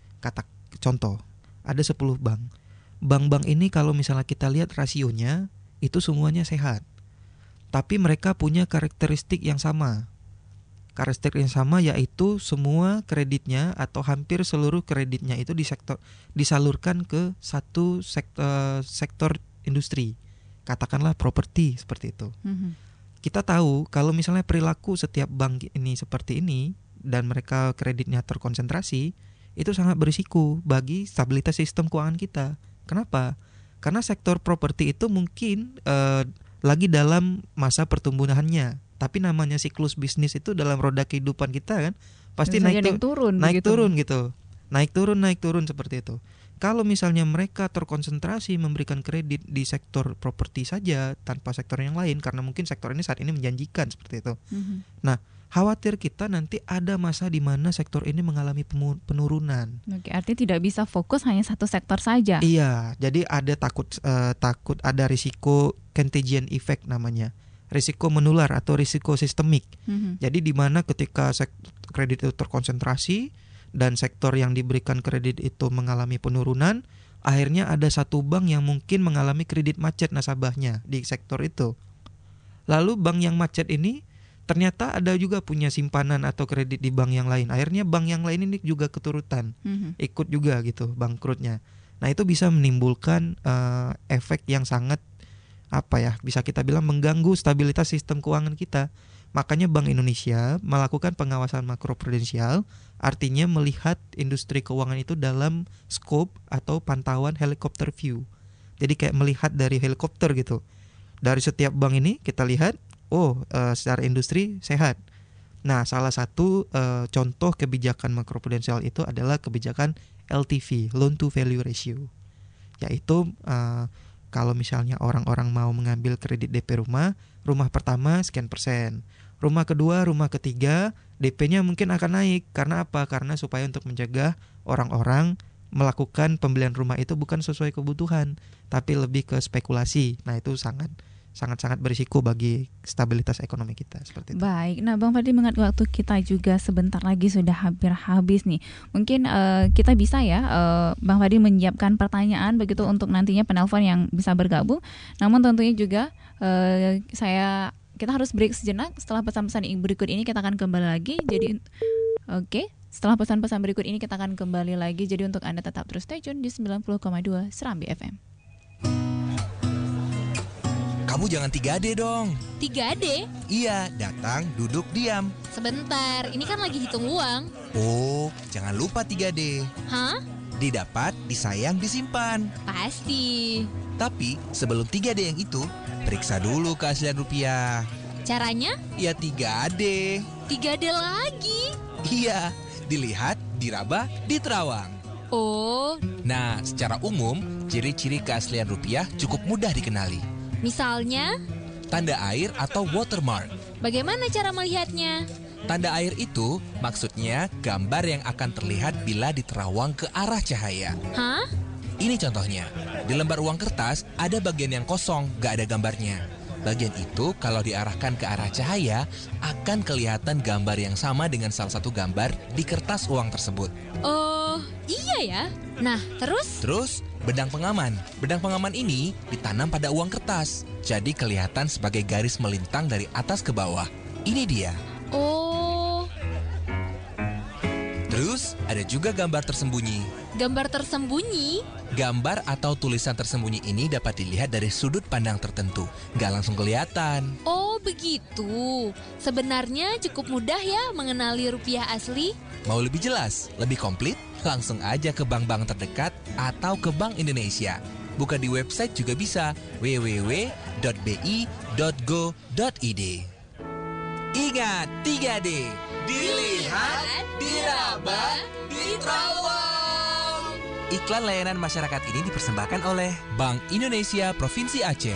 Speaker 5: Contoh, ada 10 bank. Bank-bank ini kalau misalnya kita lihat rasionya, itu semuanya sehat. Tapi mereka punya karakteristik yang sama. Karakteristik yang sama yaitu semua kreditnya atau hampir seluruh kreditnya itu disalurkan ke satu sektor industri. Katakanlah properti seperti itu. Kita tahu kalau misalnya perilaku setiap bank ini seperti ini dan mereka kreditnya terkonsentrasi, itu sangat berisiko bagi stabilitas sistem keuangan kita. Kenapa? Karena sektor properti itu mungkin lagi dalam masa pertumbuhannya, tapi namanya siklus bisnis itu dalam roda kehidupan kita kan pasti naik turun gitu. Naik turun seperti itu. Kalau misalnya mereka terkonsentrasi memberikan kredit di sektor properti saja tanpa sektor yang lain, karena mungkin sektor ini saat ini menjanjikan seperti itu. Nah, khawatir kita nanti ada masa di mana sektor ini mengalami penurunan.
Speaker 4: Oke, artinya tidak bisa fokus hanya satu sektor saja.
Speaker 5: Iya, jadi ada takut ada risiko contagion effect namanya, risiko menular atau risiko sistemik. Jadi di mana ketika kredit itu terkonsentrasi dan sektor yang diberikan kredit itu mengalami penurunan, akhirnya ada satu bank yang mungkin mengalami kredit macet nasabahnya di sektor itu. Lalu bank yang macet ini ternyata ada juga punya simpanan atau kredit di bank yang lain. Akhirnya bank yang lain ini juga keturutan, ikut juga gitu bangkrutnya. Nah, itu bisa menimbulkan efek yang sangat bisa kita bilang mengganggu stabilitas sistem keuangan kita. Makanya Bank Indonesia melakukan pengawasan makroprudensial, artinya melihat industri keuangan itu dalam scope atau pantauan helikopter view. Jadi kayak melihat dari helikopter gitu. Dari setiap bank ini kita lihat, secara industri sehat. Nah, salah satu contoh kebijakan makroprudensial itu adalah kebijakan LTV, loan to value ratio. Yaitu kalau misalnya orang-orang mau mengambil kredit DP rumah pertama sekian persen. Rumah kedua, rumah ketiga, DP-nya mungkin akan naik. Karena apa? Karena supaya untuk menjaga orang-orang melakukan pembelian rumah itu bukan sesuai kebutuhan, tapi lebih ke spekulasi. Nah, itu sangat-sangat berisiko bagi stabilitas ekonomi kita, seperti itu.
Speaker 4: Baik, nah Bang Fadli, mengingat waktu kita juga sebentar lagi sudah hampir habis nih. Mungkin kita bisa ya Bang Fadli menyiapkan pertanyaan begitu untuk nantinya penelpon yang bisa bergabung. Namun tentunya juga kita harus break sejenak. Setelah pesan-pesan berikut ini kita akan kembali lagi. Jadi setelah pesan-pesan berikut ini kita akan kembali lagi. Jadi untuk Anda tetap terus stay tune di 90,2 Serambi FM.
Speaker 1: Kamu jangan 3D dong.
Speaker 2: 3D?
Speaker 1: Iya, datang, duduk, diam.
Speaker 2: Sebentar, ini kan lagi hitung uang.
Speaker 1: Oh, jangan lupa 3D.
Speaker 2: Hah?
Speaker 1: Didapat, disayang, disimpan.
Speaker 2: Pasti.
Speaker 1: Tapi sebelum 3D yang itu, periksa dulu keaslian rupiah.
Speaker 2: Caranya?
Speaker 1: Ya 3D.
Speaker 2: 3D lagi?
Speaker 1: Iya, dilihat, diraba, diterawang.
Speaker 2: Oh.
Speaker 1: Nah, secara umum, ciri-ciri keaslian rupiah cukup mudah dikenali.
Speaker 2: Misalnya?
Speaker 1: Tanda air atau watermark.
Speaker 2: Bagaimana cara melihatnya?
Speaker 1: Tanda air itu maksudnya gambar yang akan terlihat bila diterawang ke arah cahaya.
Speaker 2: Hah?
Speaker 1: Ini contohnya. Di lembar uang kertas ada bagian yang kosong, gak ada gambarnya. Bagian itu kalau diarahkan ke arah cahaya akan kelihatan gambar yang sama dengan salah satu gambar di kertas uang tersebut.
Speaker 2: Oh, iya ya. Nah, terus? Benang pengaman. Benang pengaman ini ditanam pada uang kertas. Jadi kelihatan sebagai garis melintang dari atas ke bawah. Ini dia. Oh.
Speaker 1: Terus ada juga gambar tersembunyi.
Speaker 2: Gambar tersembunyi?
Speaker 1: Gambar atau tulisan tersembunyi ini dapat dilihat dari sudut pandang tertentu. Nggak langsung kelihatan.
Speaker 2: Oh, begitu. Sebenarnya cukup mudah ya mengenali rupiah asli.
Speaker 1: Mau lebih jelas, lebih komplit? Langsung aja ke bank-bank terdekat atau ke Bank Indonesia. Buka di website juga bisa, www.bi.go.id. Ingat, 3D. Dilihat, diraba, diterawang. Iklan layanan masyarakat ini dipersembahkan oleh Bank Indonesia Provinsi Aceh.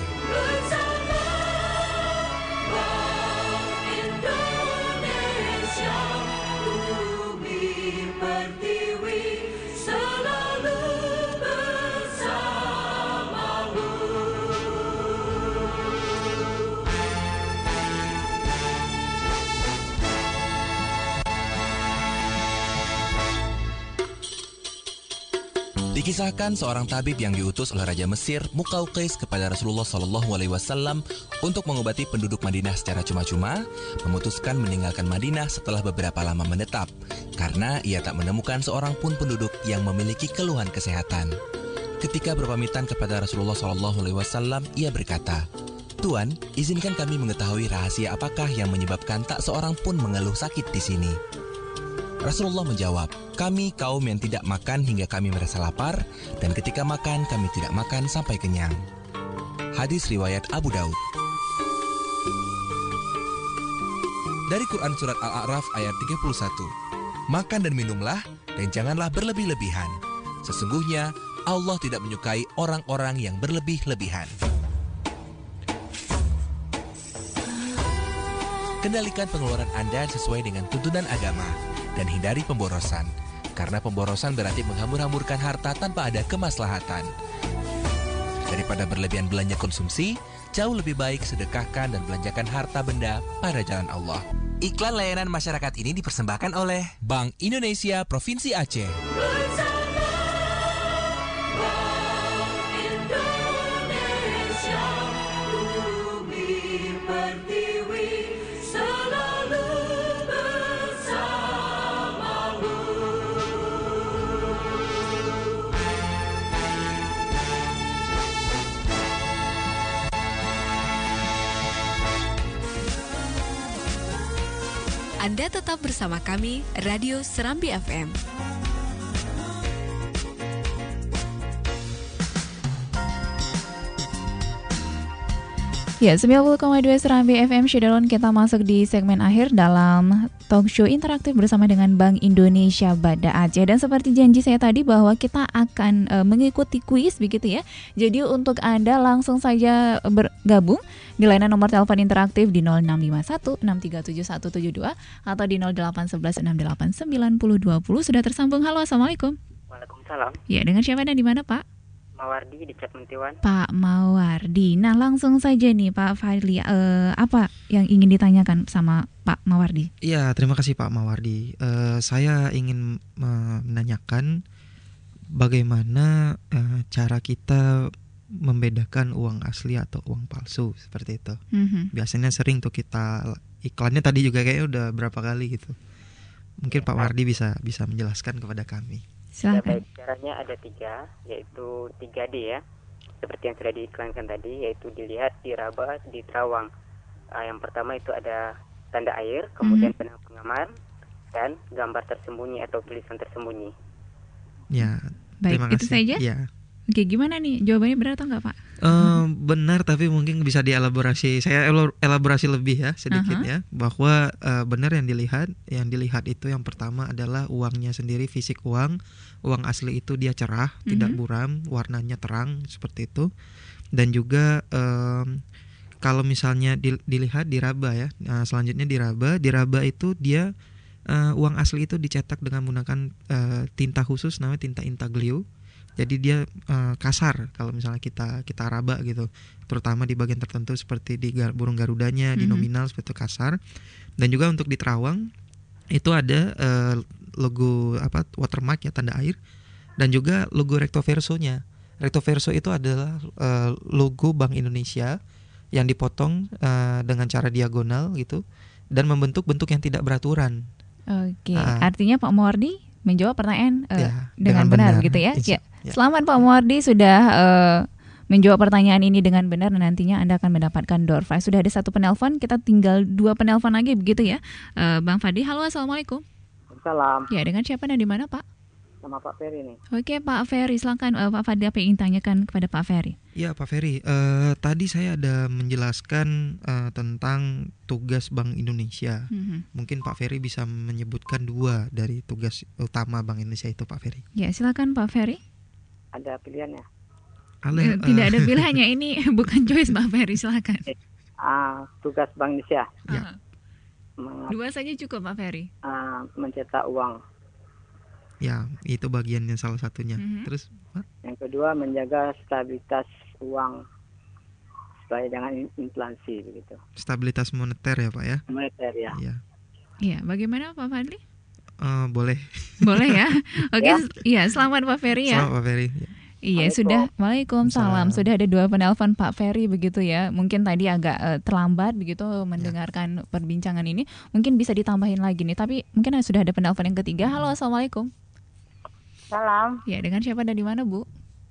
Speaker 1: Dikisahkan seorang tabib yang diutus oleh Raja Mesir Muqawqis kepada Rasulullah SAW untuk mengobati penduduk Madinah secara cuma-cuma, memutuskan meninggalkan Madinah setelah beberapa lama menetap, karena ia tak menemukan seorang pun penduduk yang memiliki keluhan kesehatan. Ketika berpamitan kepada Rasulullah SAW, ia berkata, "Tuan, izinkan kami mengetahui rahasia apakah yang menyebabkan tak seorang pun mengeluh sakit di sini." Rasulullah menjawab, "Kami kaum yang tidak makan hingga kami merasa lapar, dan ketika makan kami tidak makan sampai kenyang." Hadis riwayat Abu Daud. Dari Quran Surat Al-A'raf ayat 31, "Makan dan minumlah, dan janganlah berlebih-lebihan. Sesungguhnya Allah tidak menyukai orang-orang yang berlebih-lebihan." Kendalikan pengeluaran Anda sesuai dengan tuntunan agama. Dan hindari pemborosan, karena pemborosan berarti menghambur-hamburkan harta tanpa ada kemaslahatan. Daripada berlebihan belanja konsumsi, jauh lebih baik sedekahkan dan belanjakan harta benda pada jalan Allah. Iklan layanan masyarakat ini dipersembahkan oleh Bank Indonesia Provinsi Aceh.
Speaker 8: Anda tetap bersama kami, Radio Serambi FM.
Speaker 4: Ya, 90,2 Serambi FM Syedalon, kita masuk di segmen akhir dalam talk show interaktif bersama dengan Bank Indonesia Banda Aceh. Dan seperti janji saya tadi bahwa kita akan mengikuti kuis begitu ya. Jadi untuk Anda langsung saja bergabung di layanan nomor telepon interaktif di 0651 637 172 atau di 0811 689 2020. Sudah tersambung. Halo, Assalamualaikum.
Speaker 7: Waalaikumsalam.
Speaker 4: Ya, dengan siapa dan di mana, Pak?
Speaker 7: Mawardi di Cap Mentiwan.
Speaker 4: Pak Mawardi. Nah, langsung saja nih Pak Fadli, apa yang ingin ditanyakan sama Pak Mawardi?
Speaker 5: Iya, terima kasih Pak Mawardi. Saya ingin menanyakan bagaimana cara kita membedakan uang asli atau uang palsu seperti itu. Biasanya sering tuh kita iklannya tadi juga kayaknya udah berapa kali gitu. Mungkin Pak Mawardi bisa menjelaskan kepada kami.
Speaker 4: Silakan.
Speaker 7: Ya, caranya ada 3, yaitu 3D ya. Seperti yang sudah diiklankan tadi, yaitu dilihat, diraba, diterawang. Yang pertama itu ada tanda air, kemudian benang pengaman, dan gambar tersembunyi atau tulisan tersembunyi.
Speaker 5: Ya,
Speaker 4: baik, itu saja?
Speaker 5: Ya.
Speaker 4: Oke, gimana nih? Jawabannya benar atau enggak, Pak?
Speaker 5: Benar, tapi mungkin bisa dielaborasi. Saya elaborasi lebih ya sedikit ya, bahwa benar yang dilihat itu yang pertama adalah uangnya sendiri, fisik uang asli itu dia cerah, tidak buram, warnanya terang seperti itu. Dan juga kalau misalnya dilihat diraba ya, selanjutnya diraba itu dia uang asli itu dicetak dengan menggunakan tinta khusus namanya tinta intaglio. Jadi dia kasar kalau misalnya kita raba gitu, terutama di bagian tertentu seperti di burung garudanya, di nominal seperti itu kasar. Dan juga untuk di terawang itu ada logo watermark ya, tanda air, dan juga logo recto verso-nya. Recto verso itu adalah logo Bank Indonesia yang dipotong dengan cara diagonal gitu dan membentuk bentuk yang tidak beraturan.
Speaker 4: Oke, artinya Pak Mawardi menjawab pertanyaan dengan benar gitu ya. Ya. Selamat Pak Mawardi sudah menjawab pertanyaan ini dengan benar dan nantinya Anda akan mendapatkan door prize. Sudah ada 1 penelpon, kita tinggal 2 penelpon lagi begitu ya. Bang Fadli, halo, Assalamualaikum.
Speaker 6: Salam.
Speaker 4: Ya, dengan siapa dan di mana Pak?
Speaker 6: Sama Pak Ferry nih.
Speaker 4: Oke Pak Ferry, silakan Pak Fadli, apa yang ingin tanyakan kepada Pak Ferry?
Speaker 5: Ya Pak Ferry, tadi saya ada menjelaskan tentang tugas Bank Indonesia. Mungkin Pak Ferry bisa menyebutkan 2 dari tugas utama Bank Indonesia itu, Pak Ferry.
Speaker 4: Ya, silakan Pak Ferry.
Speaker 6: Ada pilihannya?
Speaker 4: Tidak ada pilihannya, ini bukan choice Pak Ferry, silakan.
Speaker 6: Tugas Bank Indonesia.
Speaker 5: Ya.
Speaker 4: 2 saja cukup Pak Ferry.
Speaker 6: Mencetak uang.
Speaker 5: Ya, itu bagiannya salah satunya. Terus, Pak?
Speaker 6: Yang kedua, menjaga stabilitas uang supaya jangan inflasi begitu.
Speaker 5: Stabilitas moneter ya, Pak ya?
Speaker 6: Moneter ya.
Speaker 4: Iya, bagaimana Pak Fadli?
Speaker 5: Boleh.
Speaker 4: Boleh ya. Oke, iya, selamat Pak Ferry ya.
Speaker 5: Selamat Pak Ferry.
Speaker 4: Iya, sudah. Waalaikumsalam. Sudah ada 2 penelpon Pak Ferry begitu ya. Mungkin tadi agak terlambat begitu mendengarkan perbincangan ini. Mungkin bisa ditambahin lagi nih, tapi mungkin sudah ada penelpon yang ketiga. Halo, Assalamualaikum.
Speaker 10: Salam.
Speaker 4: Ya, dengan siapa dan di mana, Bu?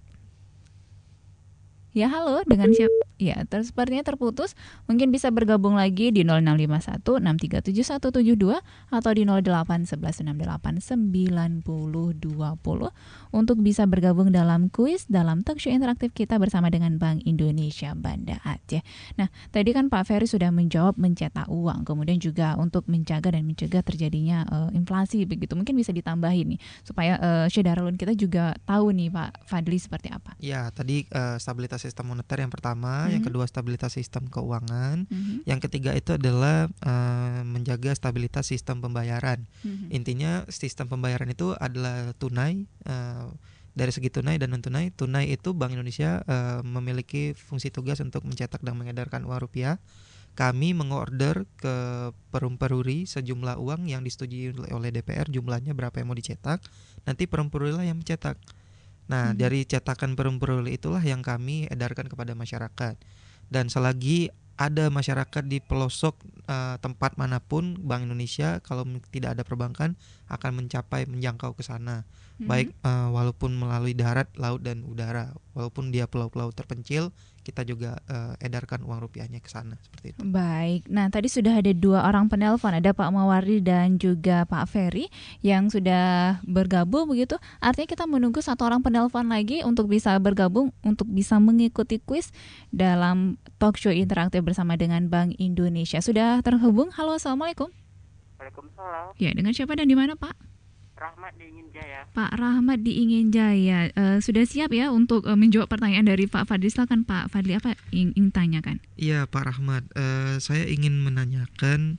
Speaker 4: Ya, halo, dengan siapa? Ya, sepertinya terputus. Mungkin bisa bergabung lagi di 0651 637 172 atau di 0811 68 90 20 untuk bisa bergabung dalam kuis dalam talk show interaktif kita bersama dengan Bank Indonesia Banda Aceh. Nah, tadi kan Pak Ferry sudah menjawab mencetak uang, kemudian juga untuk menjaga dan mencegah terjadinya inflasi begitu. Mungkin bisa ditambahin nih supaya Syedalon kita juga tahu nih Pak Fadli seperti apa.
Speaker 5: Ya, tadi stabilitas sistem moneter yang pertama, yang kedua stabilitas sistem keuangan, yang ketiga itu adalah menjaga stabilitas sistem pembayaran. Intinya sistem pembayaran itu adalah tunai, dari segi tunai dan non tunai. Tunai itu Bank Indonesia memiliki fungsi tugas untuk mencetak dan mengedarkan uang rupiah. Kami mengorder ke perum-peruri sejumlah uang yang disetujui oleh DPR, jumlahnya berapa yang mau dicetak, nanti perum-peruri lah yang mencetak. Nah, dari cetakan perum-peruri itulah yang kami edarkan kepada masyarakat. Dan selagi ada masyarakat di pelosok tempat manapun, Bank Indonesia kalau tidak ada perbankan akan menjangkau ke sana. Baik walaupun melalui darat, laut dan udara. Walaupun dia pulau-pulau terpencil, kita juga edarkan uang rupiahnya ke sana seperti itu.
Speaker 4: Baik, nah tadi sudah ada 2 orang penelpon, ada Pak Mawardi dan juga Pak Ferry yang sudah bergabung begitu. Artinya kita menunggu 1 orang penelpon lagi untuk bisa bergabung, untuk bisa mengikuti kuis dalam talk show interaktif bersama dengan Bank Indonesia. Sudah terhubung? Halo, assalamualaikum.
Speaker 7: Waalaikumsalam.
Speaker 4: Ya, dengan siapa dan di mana Pak?
Speaker 7: Rahmat di Ingin Jaya.
Speaker 4: Pak Rahmat di Ingin Jaya, sudah siap ya untuk menjawab pertanyaan dari Pak Fadli? Silakan Pak Fadli, apa yang ingin tanyakan?
Speaker 5: Iya Pak Rahmat, saya ingin menanyakan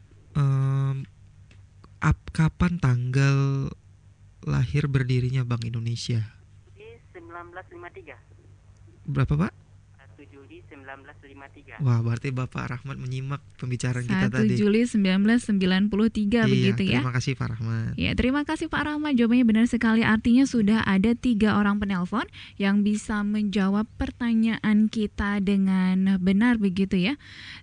Speaker 5: kapan tanggal lahir berdirinya Bank Indonesia?
Speaker 7: Di 1953.
Speaker 5: Berapa Pak?
Speaker 7: 1 Juli 1953.
Speaker 5: Wah, berarti Bapak Rahmat menyimak pembicaraan kita tadi.
Speaker 4: 1 Juli 1993 begitu ya.
Speaker 5: Terima kasih Pak Rahmat.
Speaker 4: Ya, terima kasih Pak Rahmat. Jawabannya benar sekali. Artinya sudah ada 3 orang penelpon yang bisa menjawab pertanyaan kita dengan benar begitu ya.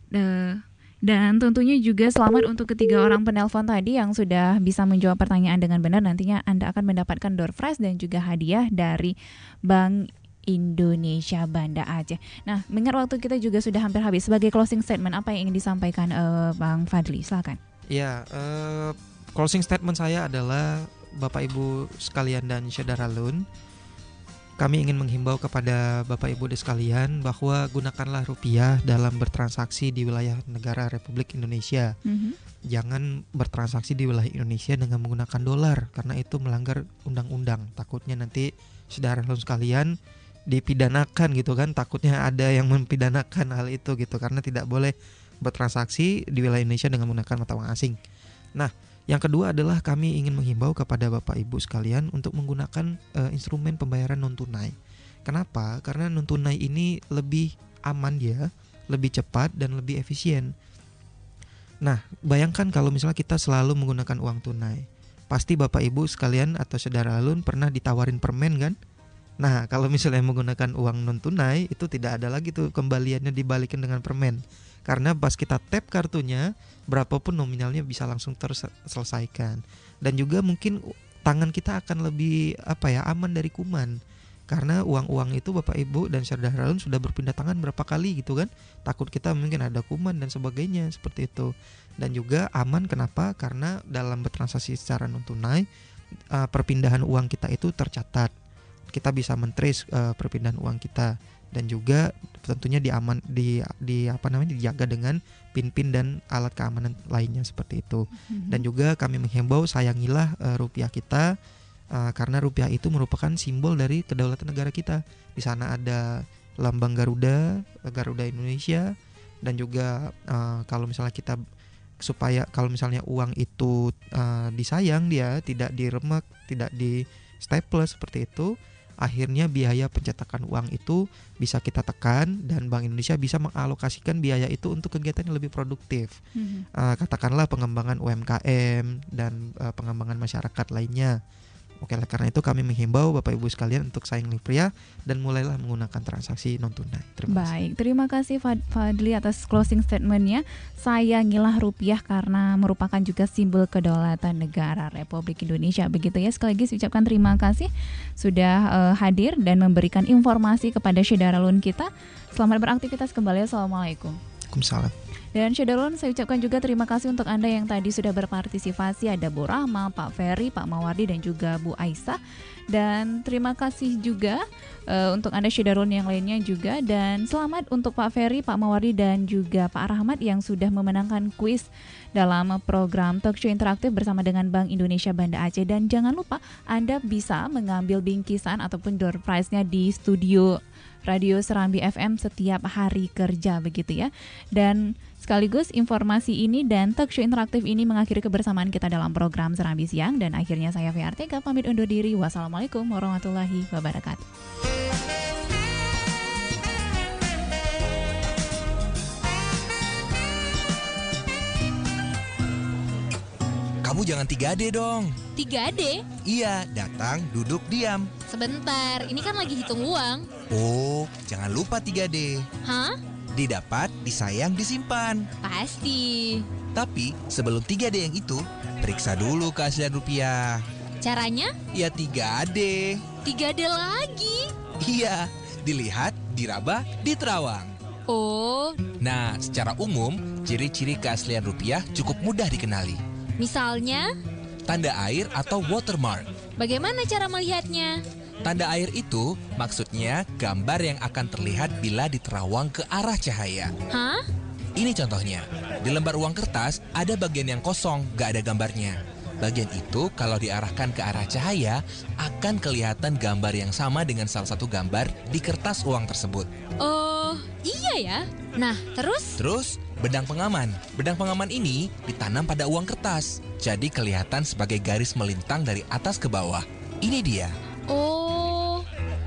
Speaker 4: Dan tentunya juga selamat untuk ketiga orang penelpon tadi yang sudah bisa menjawab pertanyaan dengan benar. Nantinya Anda akan mendapatkan door prize dan juga hadiah dari Bank Indonesia Banda Aceh. Nah, mengingat waktu kita juga sudah hampir habis, sebagai closing statement apa yang ingin disampaikan Bang Fadli? Silakan.
Speaker 5: Ya, closing statement saya adalah Bapak Ibu sekalian dan Syederalun, kami ingin menghimbau kepada Bapak Ibu sekalian bahwa gunakanlah rupiah dalam bertransaksi di wilayah negara Republik Indonesia. Jangan bertransaksi di wilayah Indonesia dengan menggunakan dolar, karena itu melanggar undang-undang. Takutnya nanti Syederalun sekalian dipidanakan gitu kan, takutnya ada yang mempidanakan hal itu gitu, karena tidak boleh bertransaksi di wilayah Indonesia dengan menggunakan mata uang asing. Nah, yang kedua adalah kami ingin menghimbau kepada Bapak Ibu sekalian untuk menggunakan instrumen pembayaran non tunai. Kenapa? Karena non tunai ini lebih aman dia, lebih cepat dan lebih efisien. Nah, bayangkan kalau misalnya kita selalu menggunakan uang tunai, pasti Bapak Ibu sekalian atau Syederalun pernah ditawarin permen kan? Nah, kalau misalnya menggunakan uang non tunai itu tidak ada lagi tuh kembaliannya dibalikin dengan permen. Karena pas kita tap kartunya, berapapun nominalnya bisa langsung terselesaikan. Dan juga mungkin tangan kita akan lebih aman dari kuman. Karena uang-uang itu Bapak Ibu dan Syederalun sudah berpindah tangan berapa kali gitu kan. Takut kita mungkin ada kuman dan sebagainya seperti itu. Dan juga aman, kenapa? Karena dalam bertransaksi secara non tunai, perpindahan uang kita itu tercatat. Kita bisa men-trace perpindahan uang kita, dan juga tentunya dijaga dengan PIN-PIN dan alat keamanan lainnya seperti itu. Dan juga kami menghimbau, sayangilah rupiah kita, karena rupiah itu merupakan simbol dari kedaulatan negara kita. Di sana ada lambang Garuda Indonesia, dan juga kalau misalnya kalau misalnya uang itu disayang, dia tidak diremek, tidak di staples seperti itu, akhirnya biaya pencetakan uang itu bisa kita tekan, dan Bank Indonesia bisa mengalokasikan biaya itu untuk kegiatan yang lebih produktif. Katakanlah pengembangan UMKM dan pengembangan masyarakat lainnya. Oke, karena itu kami menghimbau Bapak Ibu sekalian untuk saing rupiah dan mulailah menggunakan transaksi non tunai.
Speaker 4: Baik, terima kasih Fadli atas closing statementnya. Sayangilah rupiah karena merupakan juga simbol kedaulatan negara Republik Indonesia. Begitu ya, sekali lagi saya ucapkan terima kasih sudah hadir dan memberikan informasi kepada Syederalun kita. Selamat beraktivitas kembali. Assalamualaikum.
Speaker 5: Waalaikumsalam.
Speaker 4: Dan Syederalun, saya ucapkan juga terima kasih untuk Anda yang tadi sudah berpartisipasi. Ada Bu Rahma, Pak Ferry, Pak Mawardi, dan juga Bu Aisyah. Dan terima kasih juga untuk Anda Syederalun yang lainnya juga. Dan selamat untuk Pak Ferry, Pak Mawardi, dan juga Pak Rahmat yang sudah memenangkan kuis dalam program Talk Show Interaktif bersama dengan Bank Indonesia Banda Aceh. Dan jangan lupa Anda bisa mengambil bingkisan ataupun door prize-nya di studio Radio Serambi FM setiap hari kerja begitu ya. Dan sekaligus informasi ini dan talk show interaktif ini mengakhiri kebersamaan kita dalam program Serambi Siang. Dan akhirnya saya Fiartika pamit undur diri. Wassalamualaikum warahmatullahi wabarakatuh.
Speaker 1: Kamu jangan 3D dong.
Speaker 2: 3D?
Speaker 1: Iya, datang, duduk, diam.
Speaker 2: Sebentar, ini kan lagi hitung uang.
Speaker 1: Oh, jangan lupa 3D.
Speaker 2: Hah?
Speaker 1: Didapat, disayang, disimpan.
Speaker 2: Pasti.
Speaker 1: Tapi sebelum 3D yang itu, periksa dulu keaslian rupiah.
Speaker 2: Caranya?
Speaker 1: Ya 3D.
Speaker 2: 3D lagi?
Speaker 1: Iya, dilihat, diraba di Terawang.
Speaker 2: Oh,
Speaker 1: Nah, secara umum, ciri-ciri keaslian rupiah cukup mudah dikenali.
Speaker 2: misalnya,
Speaker 1: Tanda air atau watermark.
Speaker 2: bagaimana cara melihatnya?
Speaker 1: Tanda air itu maksudnya gambar yang akan terlihat bila diterawang ke arah cahaya.
Speaker 2: Hah?
Speaker 1: Ini contohnya, di lembar uang kertas ada bagian yang kosong, gak ada gambarnya. Bagian itu kalau diarahkan ke arah cahaya akan kelihatan gambar yang sama dengan salah satu gambar di kertas uang tersebut.
Speaker 2: Oh, iya ya. Nah, terus?
Speaker 1: Terus, benang pengaman. Benang pengaman ini ditanam pada uang kertas, jadi kelihatan sebagai garis melintang dari atas ke bawah. Ini dia.
Speaker 2: Oh,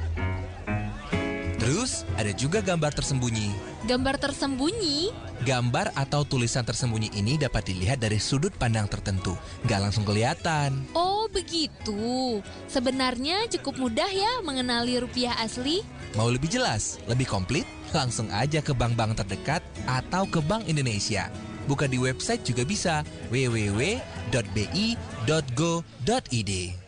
Speaker 1: Terus, ada juga gambar tersembunyi.
Speaker 2: gambar tersembunyi?
Speaker 1: Gambar atau tulisan tersembunyi ini dapat dilihat dari sudut pandang tertentu, nggak langsung kelihatan.
Speaker 2: Oh, begitu. Sebenarnya cukup mudah ya mengenali rupiah asli.
Speaker 1: Mau lebih jelas, lebih komplit? Langsung aja ke bank-bank terdekat atau ke Bank Indonesia. Buka di website juga bisa, www.bi.go.id.